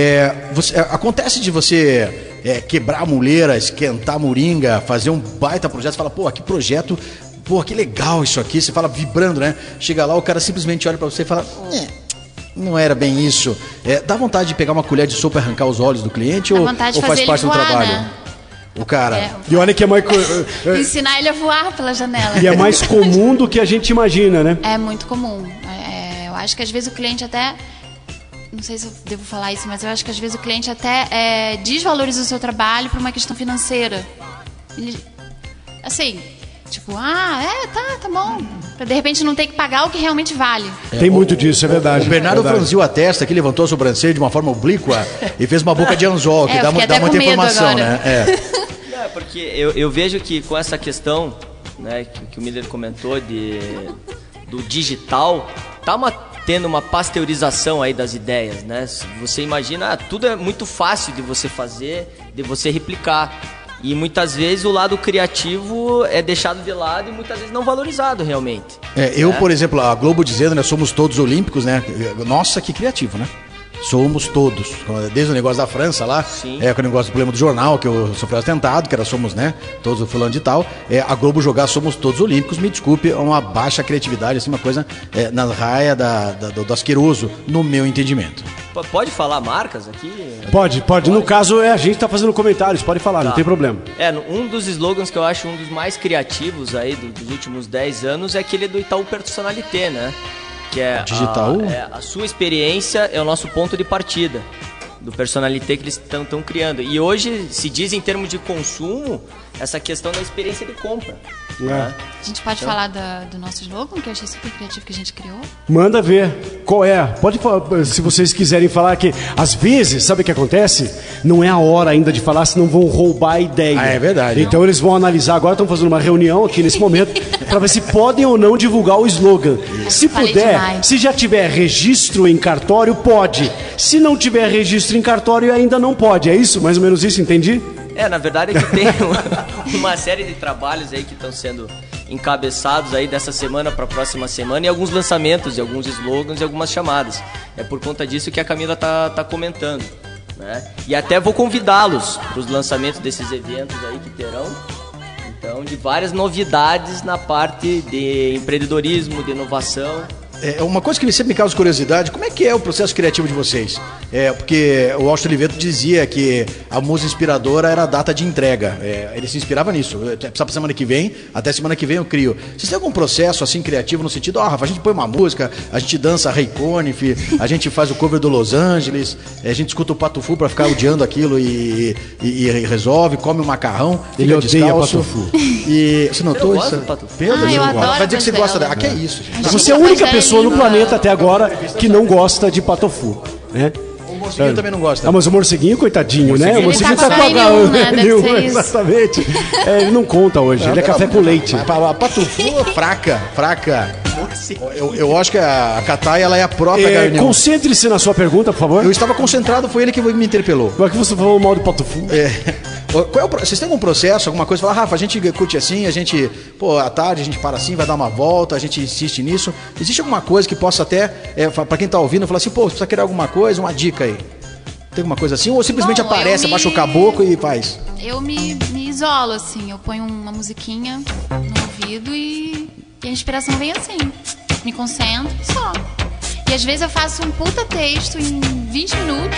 É, você, é, acontece de você é, quebrar a muleira, esquentar a moringa, fazer um baita projeto, você fala, pô, que projeto... Pô, que legal isso aqui, você fala vibrando, né? Chega lá, o cara simplesmente olha pra você e fala, é, não era bem isso. É, dá vontade de pegar uma colher de sopa e arrancar os olhos do cliente ou, ou faz parte voar, do trabalho? Né? O cara... É, e olha que é mais... ensinar ele a voar pela janela. E é mais comum do que a gente imagina, né? É muito comum. É, eu acho que às vezes o cliente até... Não sei se eu devo falar isso, mas eu acho que às vezes o cliente até é, desvaloriza o seu trabalho por uma questão financeira. Ele, assim... Tipo, ah, é, tá, tá bom. Pra de repente não ter que pagar o que realmente vale. É, Tem muito disso, é verdade. O Bernardo é verdade. franziu a testa aqui, levantou a sobrancelha de uma forma oblíqua e fez uma boca de anzol, que é, dá, dá muita informação, agora. né? É. Não, porque eu, eu vejo que com essa questão, né, que, que o Miller comentou de, do digital, tá uma, tendo uma pasteurização aí das ideias, né? Você imagina, ah, tudo é muito fácil de você fazer, de você replicar. E muitas vezes o lado criativo é deixado de lado e muitas vezes não valorizado realmente. É, eu, é. por exemplo, a Globo dizendo, né, somos todos olímpicos, né? Nossa, que criativo, né? Somos todos. Desde o negócio da França lá, Sim. é, com o negócio do problema do jornal, que eu sofri atentado, que era somos, né? Todos fulano de tal. É, a Globo jogar somos todos olímpicos, me desculpe, é uma baixa criatividade, assim, uma coisa é, na raia da, da, do, do asqueroso, no meu entendimento. Pode falar marcas aqui? Pode, pode. No caso, é, a gente tá fazendo comentários, pode falar, tá. Não tem problema. É, um dos slogans que eu acho um dos mais criativos aí do, dos últimos dez anos é aquele do Itaú Personalité, né? Que é digital. A, é a sua experiência é o nosso ponto de partida. do personalité que eles estão criando. E hoje se diz em termos de consumo essa questão da experiência de compra. É. Né? A gente pode Então, falar da, do nosso slogan, que eu achei super criativo, que a gente criou. Manda ver qual é. Pode falar, se vocês quiserem falar, que às vezes, sabe o que acontece? Não é a hora ainda de falar, senão vão roubar a ideia. Ah, é verdade. Então eles vão analisar agora, estão fazendo uma reunião aqui nesse momento, para ver se podem ou não divulgar o slogan. Se Falei puder, demais. se já tiver registro em cartório, pode. Se não tiver registro em cartório, ainda não pode. É isso? Mais ou menos isso, entendi? É, na verdade é que tem uma, uma série de trabalhos aí que estão sendo encabeçados aí dessa semana para a próxima semana, e alguns lançamentos, e alguns slogans e algumas chamadas. É por conta disso que a Camila tá, tá comentando, né? E até vou convidá-los para os lançamentos desses eventos aí que terão, então, de várias novidades na parte de empreendedorismo, de inovação. É uma coisa que me sempre me causa curiosidade, como é que é o processo criativo de vocês? É, porque o Austin Oliveto dizia que a música inspiradora era a data de entrega. É, ele se inspirava nisso. Precisa pra semana que vem, até semana que vem eu crio. Vocês têm algum processo assim criativo no sentido, ó, oh, Rafa, a gente põe uma música, a gente dança Ray Conniff, a gente faz o cover do Los Angeles, a gente escuta o Pato Fu pra ficar odiando aquilo e, e, e resolve, come o macarrão, Ele odeia descalço. Pato Fu. E você notou gosta isso? do Pato Fu? Meu Deus, Ah, eu adoro vai dizer que você das gosta dela. dela. Ah, que é isso, gente. Você é a única pessoa no planeta até agora que não gosta de Patofu, né? O morceguinho também não gosta. Ah, mas o morceguinho, coitadinho, né? O Ele morceguinho tá tá com com a nenhum, né? Deve nenhum, ser isso. exatamente. É, ele não conta hoje, ele é café com leite. A Patufu é fraca, fraca. Eu, eu acho que a Catai, ela é a própria É, Garnion. concentre-se na sua pergunta, por favor. Eu estava concentrado, foi ele que me interpelou. Como é que você falou mal de Patofu? É. Qual é o, pro- vocês têm algum processo, alguma coisa? Fala, Rafa, a gente curte assim, a gente, pô, à tarde a gente para assim, vai dar uma volta, a gente insiste nisso. Existe alguma coisa que possa até, é, fa- pra quem tá ouvindo, falar assim, pô, você precisa querer alguma coisa, uma dica aí. Tem alguma coisa assim? Ou simplesmente Bom, aparece, eu me- abaixa o caboclo e faz? Eu me, me isolo, assim. Eu ponho uma musiquinha no ouvido e, e a inspiração vem assim. Me concentro só. E às vezes eu faço um puta texto em vinte minutos.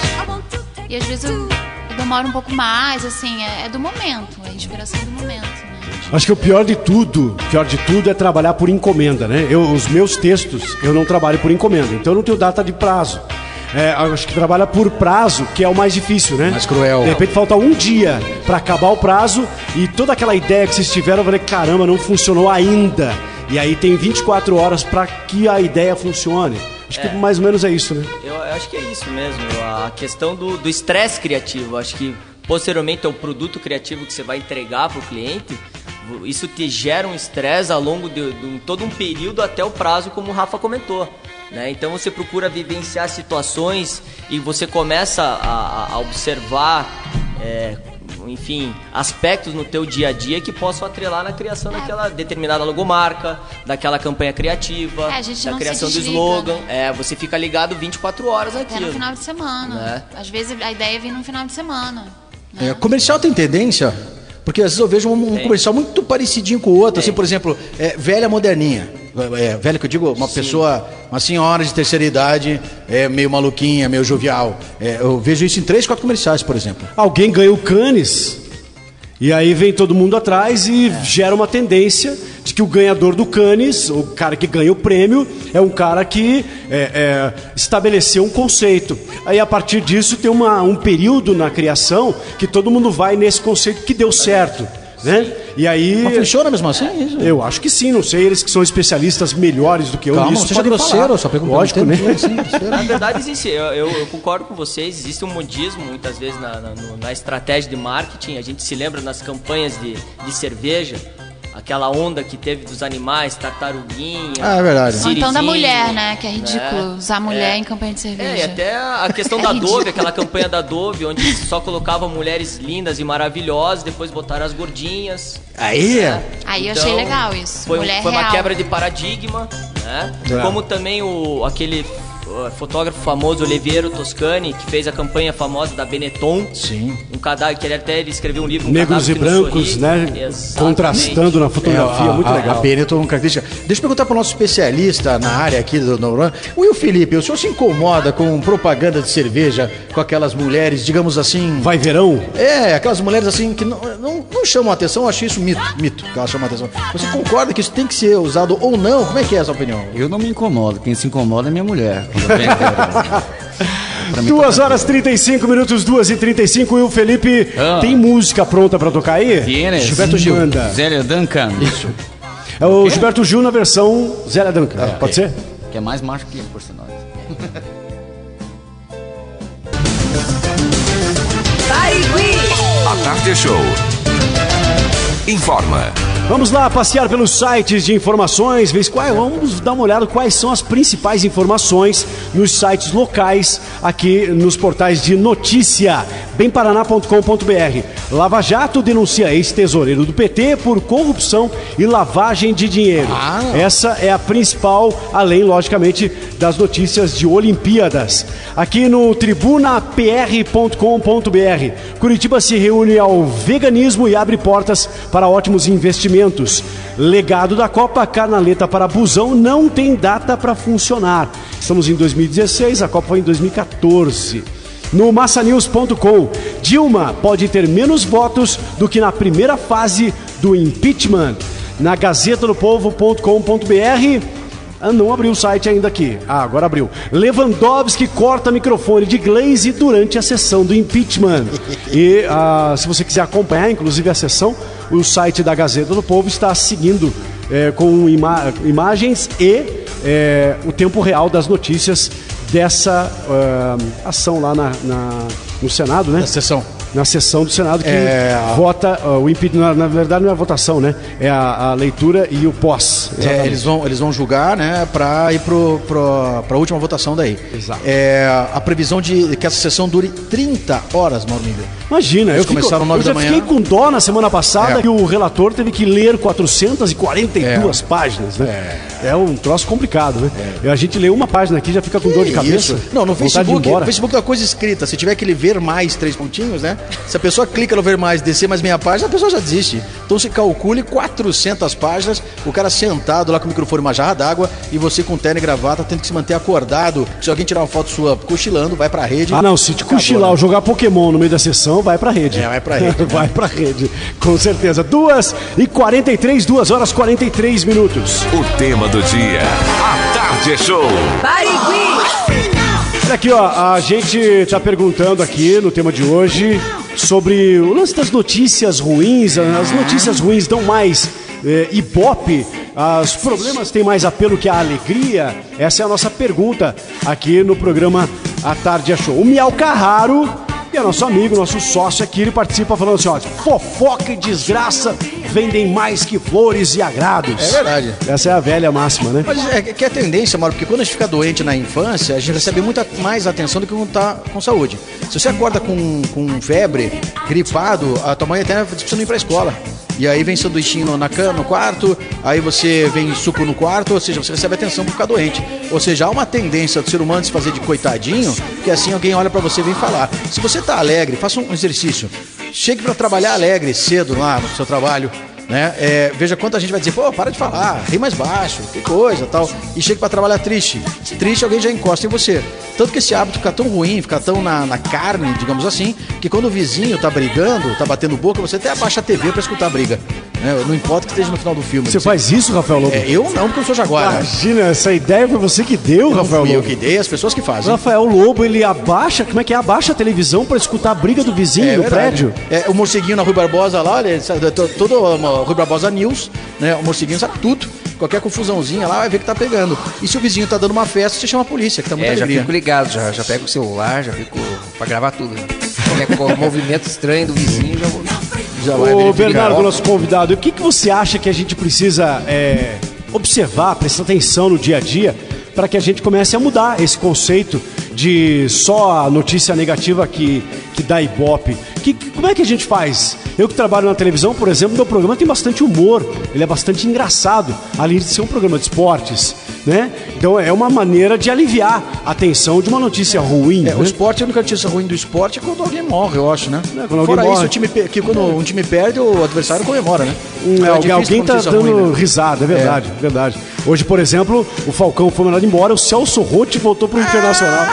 E às vezes eu, eu demoro um pouco mais, assim. É, é do momento, é a inspiração do momento, né? Acho que o pior de tudo, pior de tudo é trabalhar por encomenda, né? Eu, os meus textos, eu não trabalho por encomenda, então eu não tenho data de prazo. É, acho que trabalha por prazo, que é o mais difícil, né? Mais cruel. De repente falta um dia para acabar o prazo e toda aquela ideia que vocês tiveram, eu falei, caramba, não funcionou ainda. E aí tem vinte e quatro horas para que a ideia funcione. Acho que mais ou menos é isso, né? Eu, eu acho que é isso mesmo, a questão do do estresse criativo. Acho que posteriormente ao produto criativo que você vai entregar para o cliente, isso te gera um estresse ao longo de, de um- todo um período até o prazo, como o Rafa comentou, né? Então você procura vivenciar situações e você começa a, a observar, é, enfim, aspectos no teu dia a dia que possam atrelar na criação daquela determinada logomarca, daquela campanha criativa, É, a gente da não se criação do desliga, slogan. né? É, você fica ligado vinte e quatro horas Até naquilo. no final de semana. Né? Às vezes a ideia vem no final de semana. Né? É, comercial tem tendência? Porque às vezes eu vejo um, um comercial muito parecidinho com o outro, assim, por exemplo, é, velha moderninha. É, velha que eu digo, uma Sim. pessoa, uma senhora de terceira idade, é, meio maluquinha, meio jovial. É, eu vejo isso em três, quatro comerciais, por exemplo. Alguém ganha o Cannes e aí vem todo mundo atrás e gera uma tendência de que o ganhador do Cannes, o cara que ganha o prêmio, é um cara que é, é, estabeleceu um conceito. Aí a partir disso tem uma, um período na criação que todo mundo vai nesse conceito que deu certo, né? E aí Mas funciona mesmo assim? Isso? eu acho que sim, não sei, eles que são especialistas melhores do que eu Calma, nisso não seja podem grosseiro, falar. só perguntando. Lógico, né? Sim, grosseiro. Na verdade, existe, eu, eu- eu concordo com vocês, existe um modismo muitas vezes na, na, no- na estratégia de marketing. A gente se lembra nas campanhas de, de cerveja, aquela onda que teve dos animais, tartaruguinha. Ah, é verdade. Ou então da sirizinho, mulher, né? Que é ridículo né? usar mulher É. em campanha de cerveja. É, e até a questão É da ridículo. Dove, aquela campanha da Dove, onde só colocavam mulheres lindas e maravilhosas, depois botaram as gordinhas. Aí, Aí eu achei legal isso. Foi, um- Mulher foi uma real. quebra de paradigma, né? É. Como também o, aquele uh, fotógrafo famoso, Oliviero Toscani, que fez a campanha famosa da Benetton. sim. Um cadáver, que ele até ele escreveu um livro, um Negros e Cadáver que não brancos, sorri. né? Exatamente. Contrastando na fotografia, É, a, muito a, legal. A Benetton é uma característica. Deixa eu perguntar para o nosso especialista na área aqui do Neuron. Will Felipe, o senhor se incomoda com propaganda de cerveja com aquelas mulheres, digamos assim... Vai verão? É, aquelas mulheres assim que não, não, não chamam atenção, eu achei isso mito, mito, que elas chamam atenção. Você concorda que isso tem que ser usado ou não? Como é que é essa opinião? Eu não me incomodo. Quem se incomoda é minha mulher. Quando vem aquela- duas horas e trinta e cinco minutos, duas e trinta e cinco. E o Felipe, Ah. tem música pronta pra tocar aí? Tienes. Gilberto Gil. Manda. Zélia Duncan. Isso. É o Gilberto Gil na versão Zélia Duncan. É, Pode ser? Que é mais macho que ele, por sinal. A Tarde Show informa. Vamos lá passear pelos sites de informações, ver quais, vamos dar uma olhada quais são as principais informações nos sites locais aqui nos portais de notícia. bem paraná ponto com ponto b r. Lava Jato denuncia ex-tesoureiro do P T por corrupção e lavagem de dinheiro. Ah. Essa é a principal, além, logicamente, das notícias de Olimpíadas. Aqui no tribuna p r ponto com ponto b r. Curitiba se reúne ao veganismo e abre portas para ótimos investimentos. Legado da Copa, Canaleta para Busão não tem data para funcionar. Estamos em dois mil e dezesseis, a Copa foi em dois mil e quatorze. No massa news ponto com, Dilma pode ter menos votos do que na primeira fase do impeachment. Na gazeta do povo ponto com ponto b r, ah, não abriu o site ainda aqui. Ah, agora abriu. Lewandowski corta microfone de Glaze durante a sessão do impeachment. E ah, se você quiser acompanhar, inclusive a sessão, o site da Gazeta do Povo está seguindo é, com ima- imagens e é, o tempo real das notícias dessa uh, ação lá na, na, no Senado, né? Na sessão. Na sessão do Senado que É... vota uh, o impeachment. Na, na verdade não é a votação, né? É a, a leitura e o pós. É, eles, vão, eles vão julgar, né, para ir pro, pro, pra última votação daí. Exato. É, a previsão de que essa sessão dure trinta horas, Mauro Miguel. Imagina, Eles eu, fico, começaram nove eu já da manhã. fiquei com dó na semana passada É. que o relator teve que ler quatrocentas e quarenta e duas É. páginas, né? É. é um troço complicado, né? É. A gente lê uma página aqui já fica com dor de cabeça. Isso. Não, no vontade de ir Facebook, embora. o Facebook é uma coisa escrita. Se tiver aquele ver mais três pontinhos, né? Se a pessoa clica no ver mais, descer mais meia página, a pessoa já desiste. Então se calcule quatrocentas páginas, o cara sentado lá com o microfone, uma jarra d'água, e você com terno e gravata tendo que se manter acordado. Se alguém tirar uma foto sua cochilando, vai pra rede. Ah, não, se te Acabou, cochilar né? ou jogar Pokémon no meio da sessão, vai pra rede. É, vai pra rede. Vai pra rede, com certeza. duas e quarenta e três, duas horas e quarenta e três minutos. O tema do dia. A Tarde Show. Olha aqui, ó, a gente tá perguntando aqui no tema de hoje sobre o lance das notícias ruins. As notícias ruins dão mais é, ibope, os problemas têm mais apelo que a alegria. Essa é a nossa pergunta aqui no programa A Tarde Show. O Miau Carraro, que é nosso amigo, nosso sócio aqui, ele participa falando assim, ó, fofoca e desgraça vendem mais que flores e agrados. É verdade. Essa é a velha máxima, né? Mas é que é a tendência, Mauro, porque quando a gente fica doente na infância, a gente recebe muita mais atenção do que quando tá com saúde. Se você acorda com, com febre, gripado, a tua mãe até diz pra você não ir pra escola. E aí vem sanduichinho na cama, no quarto, aí você vem suco no quarto, ou seja, você recebe atenção por ficar doente. Ou seja, há uma tendência do ser humano de se fazer de coitadinho, que assim alguém olha pra você e vem falar. Se você tá alegre, faça um exercício. Chegue pra trabalhar alegre, cedo lá no seu trabalho, né? É, veja quanta gente vai dizer, pô, para de falar, ri mais baixo, que coisa, tal. E chega pra trabalhar triste. Triste, alguém já encosta em você. Tanto que esse hábito fica tão ruim, fica tão na, na carne, digamos assim, que quando o vizinho tá brigando, tá batendo boca, você até abaixa a T V pra escutar a briga. Né? Não importa que esteja no final do filme. Você faz isso, Rafael Lobo? É, eu não, porque eu sou jaguar. Imagina, essa ideia foi você que deu, Não Rafael fui eu Lobo. que dei, as pessoas que fazem. Rafael Lobo, ele abaixa, como é que é? Abaixa a televisão pra escutar a briga do vizinho É no verdade. prédio? É, o morceguinho na Rui Barbosa lá, olha, sabe, to- todo o Rui Barbosa News, né? O morceguinho sabe tudo. Qualquer confusãozinha lá vai ver que tá pegando. E se o vizinho tá dando uma festa, você chama a polícia, que tá muita É, já alegria. fico ligado, já, já pego o celular, já fico pra gravar tudo. Qualquer co- movimento estranho do vizinho, já vou. Já vai Ô, verificar. Bernardo, nosso convidado, o que, que você acha que a gente precisa é, observar, prestar atenção no dia a dia, para que a gente comece a mudar esse conceito de só a notícia negativa que, que dá ibope? Que, que- como é que a gente faz? Eu que trabalho na televisão, por exemplo, meu programa tem bastante humor, ele é bastante engraçado, além de ser um programa de esportes, né? Então é uma maneira de aliviar a tensão de uma notícia ruim. É, né? o esporte, a única notícia ruim do esporte é quando alguém morre, eu acho, né? É, quando alguém Fora morre. isso, o time, pe- que quando um time perde, o adversário comemora, né? Hum, Então é, alguém difícil alguém ter tá notícia dando ruim, né? risada, é verdade, é. verdade. Hoje, por exemplo, o Falcão foi mandado embora, o Celso Rotti voltou pro Internacional.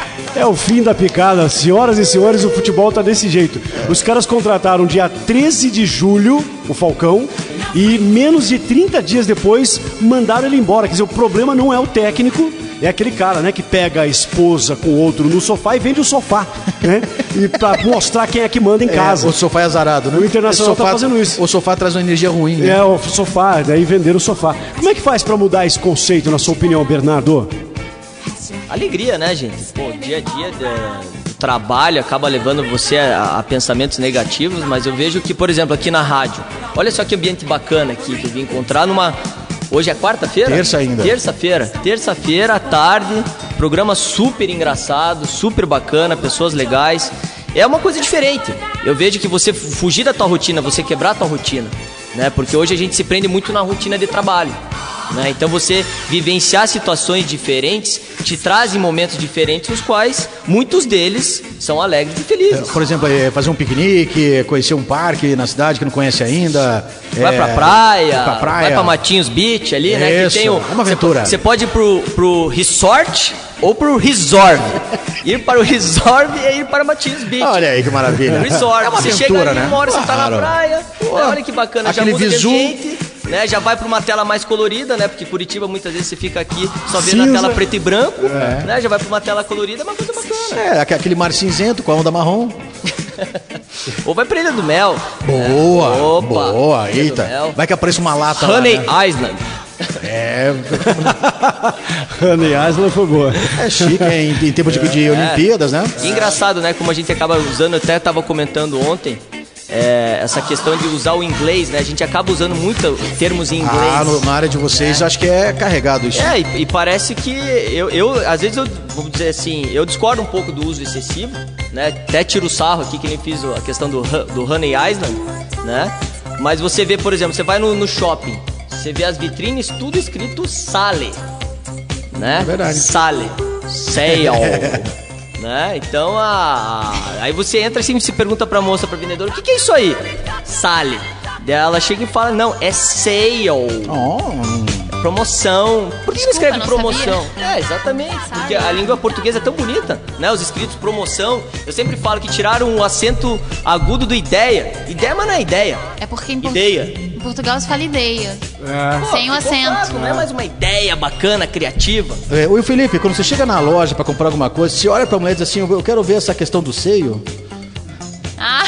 É o fim da picada, senhoras e senhores, o futebol tá desse jeito. Os caras contrataram dia treze de julho o Falcão e menos de trinta dias depois mandaram ele embora. Quer dizer, o problema não é o técnico é aquele cara, né, que pega a esposa com outro no sofá e vende o sofá, né? E pra mostrar quem é que manda em casa. É, o sofá é azarado, né? O Internacional sofá, tá fazendo isso. O sofá traz uma energia ruim, né? É, o sofá, daí venderam o sofá. Como é que faz pra mudar esse conceito, na sua opinião, Bernardo? Alegria, né, gente? Pô, dia a dia do trabalho acaba levando você a, a pensamentos negativos, mas eu vejo que, por exemplo, aqui na rádio, olha só que ambiente bacana aqui que eu vim encontrar numa... Hoje é quarta-feira? Terça ainda. Terça-feira. Terça-feira, à tarde, programa super engraçado, super bacana, pessoas legais. É uma coisa diferente. Eu vejo que você fugir da tua rotina, você quebrar a tua rotina, né? Porque hoje a gente se prende muito na rotina de trabalho, né? Então você vivenciar situações diferentes te trazem momentos diferentes, os quais muitos deles são alegres e felizes. Por exemplo, fazer um piquenique, conhecer um parque na cidade que não conhece ainda. Vai é, pra praia, vai pra praia, vai pra Matinhos Beach ali, né? Isso, Que tem o, é uma aventura. Você pode ir pro, pro resort ou pro resort. Ir para o resort e ir para Matinhos Beach. Olha aí que maravilha. Resort. É uma você aventura, chega ali, né? uma hora você tá Claro. na praia, né? Olha que bacana, já Aquele muda de visu. ambiente, né? Já vai pra uma tela mais colorida, né? Porque Curitiba muitas vezes você fica aqui só vendo Cinza. a tela preto e branco, É. né? Já vai pra uma tela colorida, é uma coisa bacana. É, aquele mar cinzento com a onda marrom. Ou vai pra Ilha do Mel. Boa, né? Opa, boa, Ilha do eita. Mel. Vai que aparece uma lata lá, Honey né? Island. É, Honey Island foi boa. é chique, hein? Em tempo de, de É. Olimpíadas, né? E engraçado, né? Como a gente acaba usando, eu até estava comentando ontem, é, essa questão de usar o inglês, né? A gente acaba usando muito termos em inglês. Ah, no- na área de vocês, acho que é carregado isso. É, e, e parece que eu, eu, às vezes eu, vamos dizer assim, eu discordo um pouco do uso excessivo, né? Até tiro o sarro aqui, que nem fiz a questão do, Hu- do Honey Island, né? Mas você vê, por exemplo, você vai no, no shopping, você vê as vitrines, tudo escrito Sale, né? É verdade. Sale, Sale, né? Então, a, a- aí você entra assim e se pergunta pra moça, pra vendedora, o que, que é isso aí? Sale. Daí ela chega e fala, não, é sale. Oh, Promoção. Por que não Desculpa, escreve não promoção? É, exatamente. Porque a língua portuguesa é tão bonita, né? Os escritos promoção. Eu sempre falo que tiraram o acento agudo do ideia. Ideia, mas não é ideia. É porque em, Por- Ideia. em Portugal se fala ideia. É. Sem o Ficou acento. fácil, não é mais uma ideia bacana, criativa. é, oi, Felipe, quando você chega na loja pra comprar alguma coisa, você olha pra mulher e diz assim, eu quero ver essa questão do seio. Ah,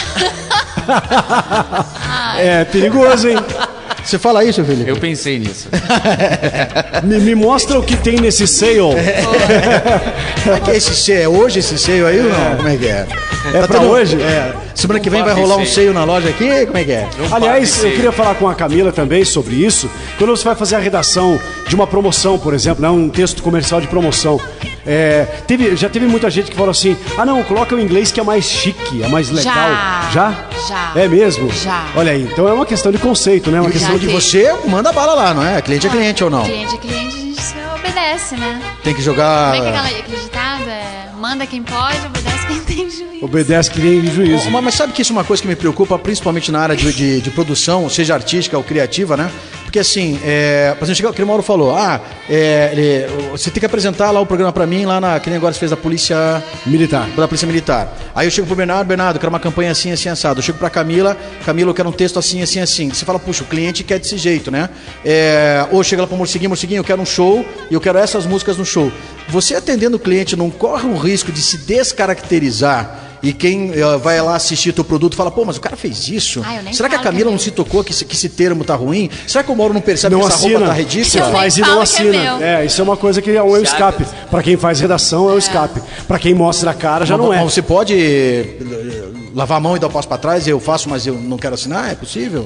É perigoso, hein? Você fala isso, Felipe? Eu pensei nisso. Me, me mostra o que tem nesse sale. Como é que é esse seio? É hoje esse seio aí ou não? Como é que é? É pra hoje? É. Semana que vem Um vai papo rolar um seio. seio na loja aqui? Como é que é? Aliás, eu queria falar com a Camila também sobre isso. Quando você vai fazer a redação de uma promoção, por exemplo, né, um texto comercial de promoção, é, teve, já teve muita gente que falou assim, ah não, coloca o inglês que é mais chique, é mais legal. Já. Já? Já. É mesmo? Já. Olha aí, então é uma questão de conceito, né? Uma E questão de de... você manda bala lá, não é? Cliente é cliente ou não? cliente é cliente, a gente se obedece, né? Tem que jogar... Como é que é aquela aquele ditado? É, manda quem pode, obedece quem tem juízo. Obedece que nem juízo. Mas, mas sabe que isso é uma coisa que me preocupa, principalmente na área de, de, de produção, seja artística ou criativa, né? Porque assim, é, por exemplo, o que o Mauro falou, ah, é, ele- você tem que apresentar lá o programa pra mim, lá na, que nem agora você fez da Polícia Militar. da Polícia Militar. Aí eu chego pro Bernardo, Bernardo, eu quero uma campanha assim, assim, assado. Eu chego pra Camila, Camila, eu quero um texto assim, assim, assim. Você fala, puxa, o cliente quer desse jeito, né? É, ou chega lá pro Morceguinho, Morceguinho, eu quero um show e eu quero essas músicas no show. Você atendendo o cliente não corre o risco de se descaracterizar e quem eh, vai lá assistir teu produto fala, pô, mas o cara fez isso? Ah, eu nem Será que a falo Camila que é não se tocou que esse, que esse termo tá ruim? Será que o Mauro não percebe Não que essa assina. roupa tá ridícula? Você Eu nem faz e não falo que é assina. meu. É, isso é uma coisa que é um escape. Pra quem faz redação é o escape. Pra quem mostra a cara já Mas- não é. mas você pode eh, lavar a mão e dar o passo pra trás, eu faço, mas eu não quero assinar? É possível?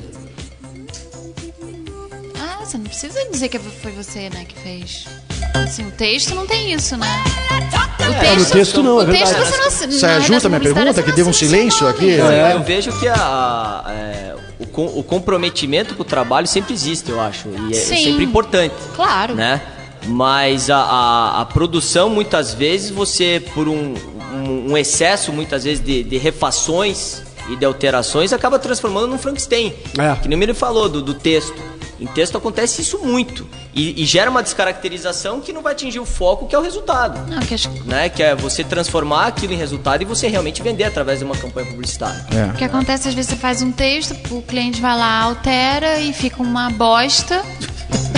Ah, você não precisa dizer que foi você, né, que fez. Assim, o texto não tem isso, né? O É, no texto não, o é texto verdade. você não assina. Isso aí ajuda a minha pergunta, que deu um silêncio aqui? Eu, É. eu vejo que a, a- é, o, com- o comprometimento com o trabalho sempre existe, eu acho. E é, é Sim. sempre importante. Claro. Né? Mas a, a, a produção, muitas vezes, você, por um, um, um excesso, muitas vezes, de, de refações e de alterações, acaba transformando num Frankenstein. É. Que nem ele falou do, do texto. Em texto acontece isso muito. E, e gera uma descaracterização que não vai atingir o foco, que é o resultado. Não, que acho Né? Que é você transformar aquilo em resultado e você realmente vender através de uma campanha publicitária. É. O que acontece, às vezes, você faz um texto, o cliente vai lá, altera e fica uma bosta.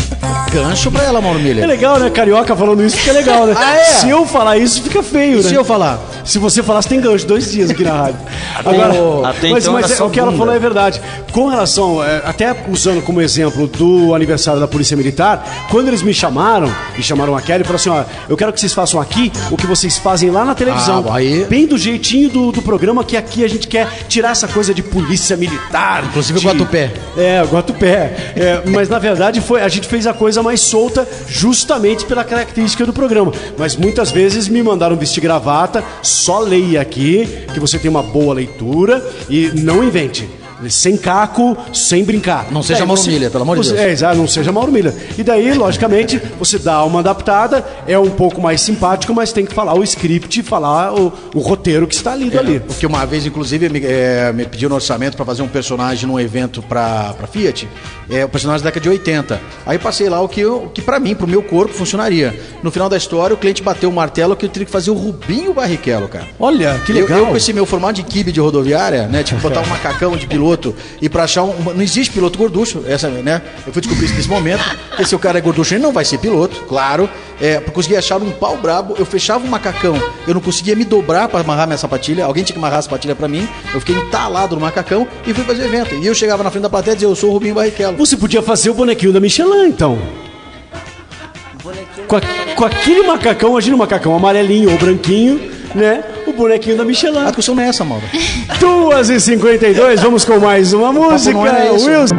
gancho pra ela, Mauro Miller. É legal, né? Carioca falando isso fica legal, né? Ah, é? Se eu falar isso, fica feio, E né? se eu falar? Se você falar, você tem gancho, dois dias aqui na rádio. Agora, até mas então mas era é, só o que ela bunda. falou é verdade. Com relação, é, até usando como exemplo do aniversário da Polícia Militar, quando eles me chamaram, e chamaram a Kelly, falaram assim, ó, eu quero que vocês façam aqui o que vocês fazem lá na televisão. Ah, aí- Bem do jeitinho do, do programa, que aqui a gente quer tirar essa coisa de polícia militar. Inclusive o de- Guatupé. É, o Guatupé. É, mas na verdade foi, a gente fez a coisa mais solta justamente pela característica do programa. Mas muitas vezes me mandaram vestir gravata, só leia aqui, que você tem uma boa leitura e não invente. Sem caco, sem brincar. Não seja Daí Mauro você- Miller, pelo amor de você- Deus. É, exato, não seja Mauro Miller. E daí, logicamente, você dá uma adaptada, é um pouco mais simpático, mas tem que falar o script, falar o, o roteiro que está lido ali. Porque uma vez, inclusive, me, é, me pediu no orçamento pra fazer um personagem num evento pra, pra Fiat. É o personagem da década de oitenta. Aí passei lá o que, eu, o que pra mim, pro meu corpo, funcionaria. No final da história, o cliente bateu o martelo que eu teria que fazer o Rubinho Barrichello, cara. Olha, que Eu, legal. eu com esse meu formato de kibe de rodoviária, né? Tipo, botar um macacão de piloto e pra achar um. uma- Não existe piloto gorducho, essa, né? Eu fui descobrir isso nesse momento. Porque se o cara é gorducho, ele não vai ser piloto, claro. É, pra conseguir achar um pau brabo, eu fechava um macacão, eu não conseguia me dobrar pra amarrar minha sapatilha, alguém tinha que amarrar a sapatilha pra mim, eu fiquei entalado no macacão e fui fazer o evento. E eu chegava na frente da plateia e dizia, eu sou o Rubinho Barrichello. Você podia fazer o bonequinho da Michelin, então. Com, a- com aquele macacão, imagina um macacão amarelinho ou branquinho, né? O bonequinho da Michelin. A discussão não é essa, Mauro. duas e cinquenta e dois, vamos com mais uma música. não era isso. Wilson.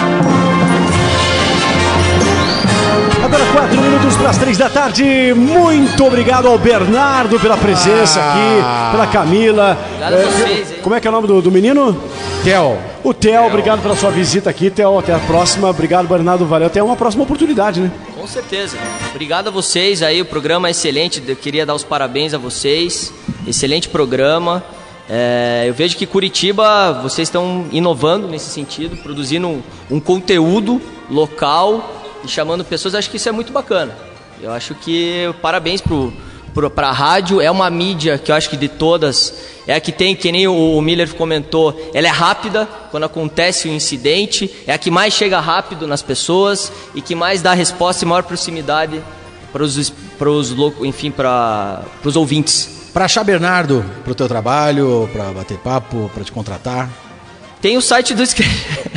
Agora quatro minutos para as três da tarde. Muito obrigado ao Bernardo pela presença Ah. aqui, pela Camila. Obrigado a vocês, hein? Como é que é o nome do, do menino? Theo. O Theo, obrigado pela sua visita aqui, Theo. Até a próxima. Obrigado, Bernardo. Valeu. Até uma próxima oportunidade, né? Com certeza. Obrigado a vocês aí, o programa é excelente. Eu queria dar os parabéns a vocês. Excelente programa. É, eu vejo que Curitiba, vocês estão inovando nesse sentido, produzindo um, um conteúdo local e chamando pessoas. Acho que isso é muito bacana. Eu acho que parabéns pro, pro, pra rádio. É uma mídia que eu acho que de todas é a que tem, que nem o, o Miller comentou, ela é rápida quando acontece o incidente, é a que mais chega rápido nas pessoas e que mais dá resposta e maior proximidade para os, pros, enfim, para os ouvintes. Pra achar Bernardo pro teu trabalho, pra bater papo, pra te contratar. Tem o site do escri-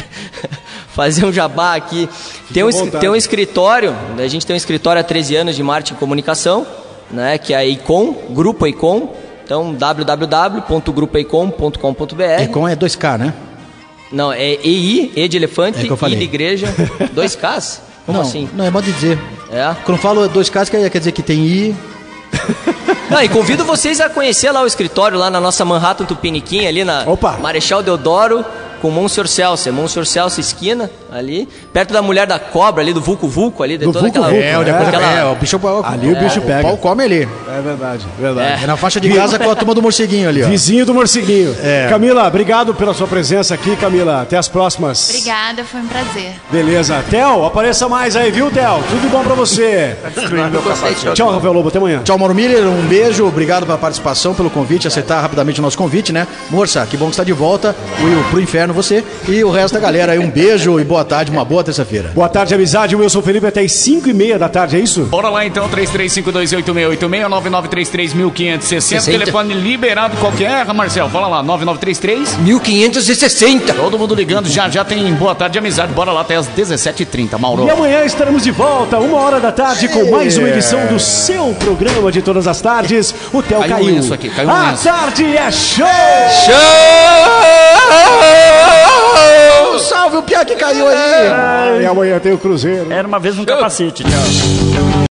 fazer um jabá aqui. Tem um, à es- vontade. tem um escritório, a gente tem um escritório há treze anos de marketing e comunicação, né, que é a Icon, Grupo Icon. Então, w w w ponto grupo icon ponto com ponto b r. Econ é dois K, né? Não, é E I, E de elefante, É que eu falei. I de igreja, dois Ks? Como não, assim? Não, é modo de dizer. É. Quando eu falo dois Ks, quer quer dizer que tem I. Não, e convido vocês a conhecer lá o escritório, lá na nossa Manhattan Tupiniquim, ali na Opa. Marechal Deodoro, com Monsenhor Celso. É Monsenhor Celso esquina, ali, perto da Mulher da Cobra, ali do Vulco Vulco, ali. De Do toda Vulco aquela, Vulco, É, onde a É, coisa aquela- é, o bicho Ali o bicho pega. O pau come ali. É verdade, verdade. É na faixa de casa com a turma do morceguinho ali, ó. Vizinho do morceguinho. É. Camila, obrigado pela sua presença aqui, Camila. Até as próximas. Obrigada, foi um prazer. Beleza. Theo, apareça mais aí, viu, Theo? Tudo de bom pra você. Tchau, Rafael Lobo. Até amanhã. Tchau, Mauro Miller, um beijo, obrigado pela participação, pelo convite, aceitar rapidamente o nosso convite, né? Moça, que bom que está de volta, Will, pro inferno você, e o resto da galera aí, um beijo e boa tarde, uma boa terça-feira. Boa tarde, amizade. Wilson Felipe até as cinco e meia da tarde, é isso? Bora lá então, três três cinco dois oito seis oito seis, nove nove três três um cinco seis zero, sessenta. telefone liberado qualquer, Marcel, fala lá, nove nove três três. mil quinhentos e sessenta. Todo mundo ligando, já já tem Boa Tarde Amizade, bora lá até as dezessete e trinta, Mauro. E amanhã estaremos de volta, uma hora da tarde, com mais uma edição do seu programa de todas as tardes. O Theo Caiu um caiu. lenço aqui, caiu um A lenço. tarde é show! Show! Salve o Pia que caiu aí! E amanhã tem o Cruzeiro. Era uma vez um capacete, tchau.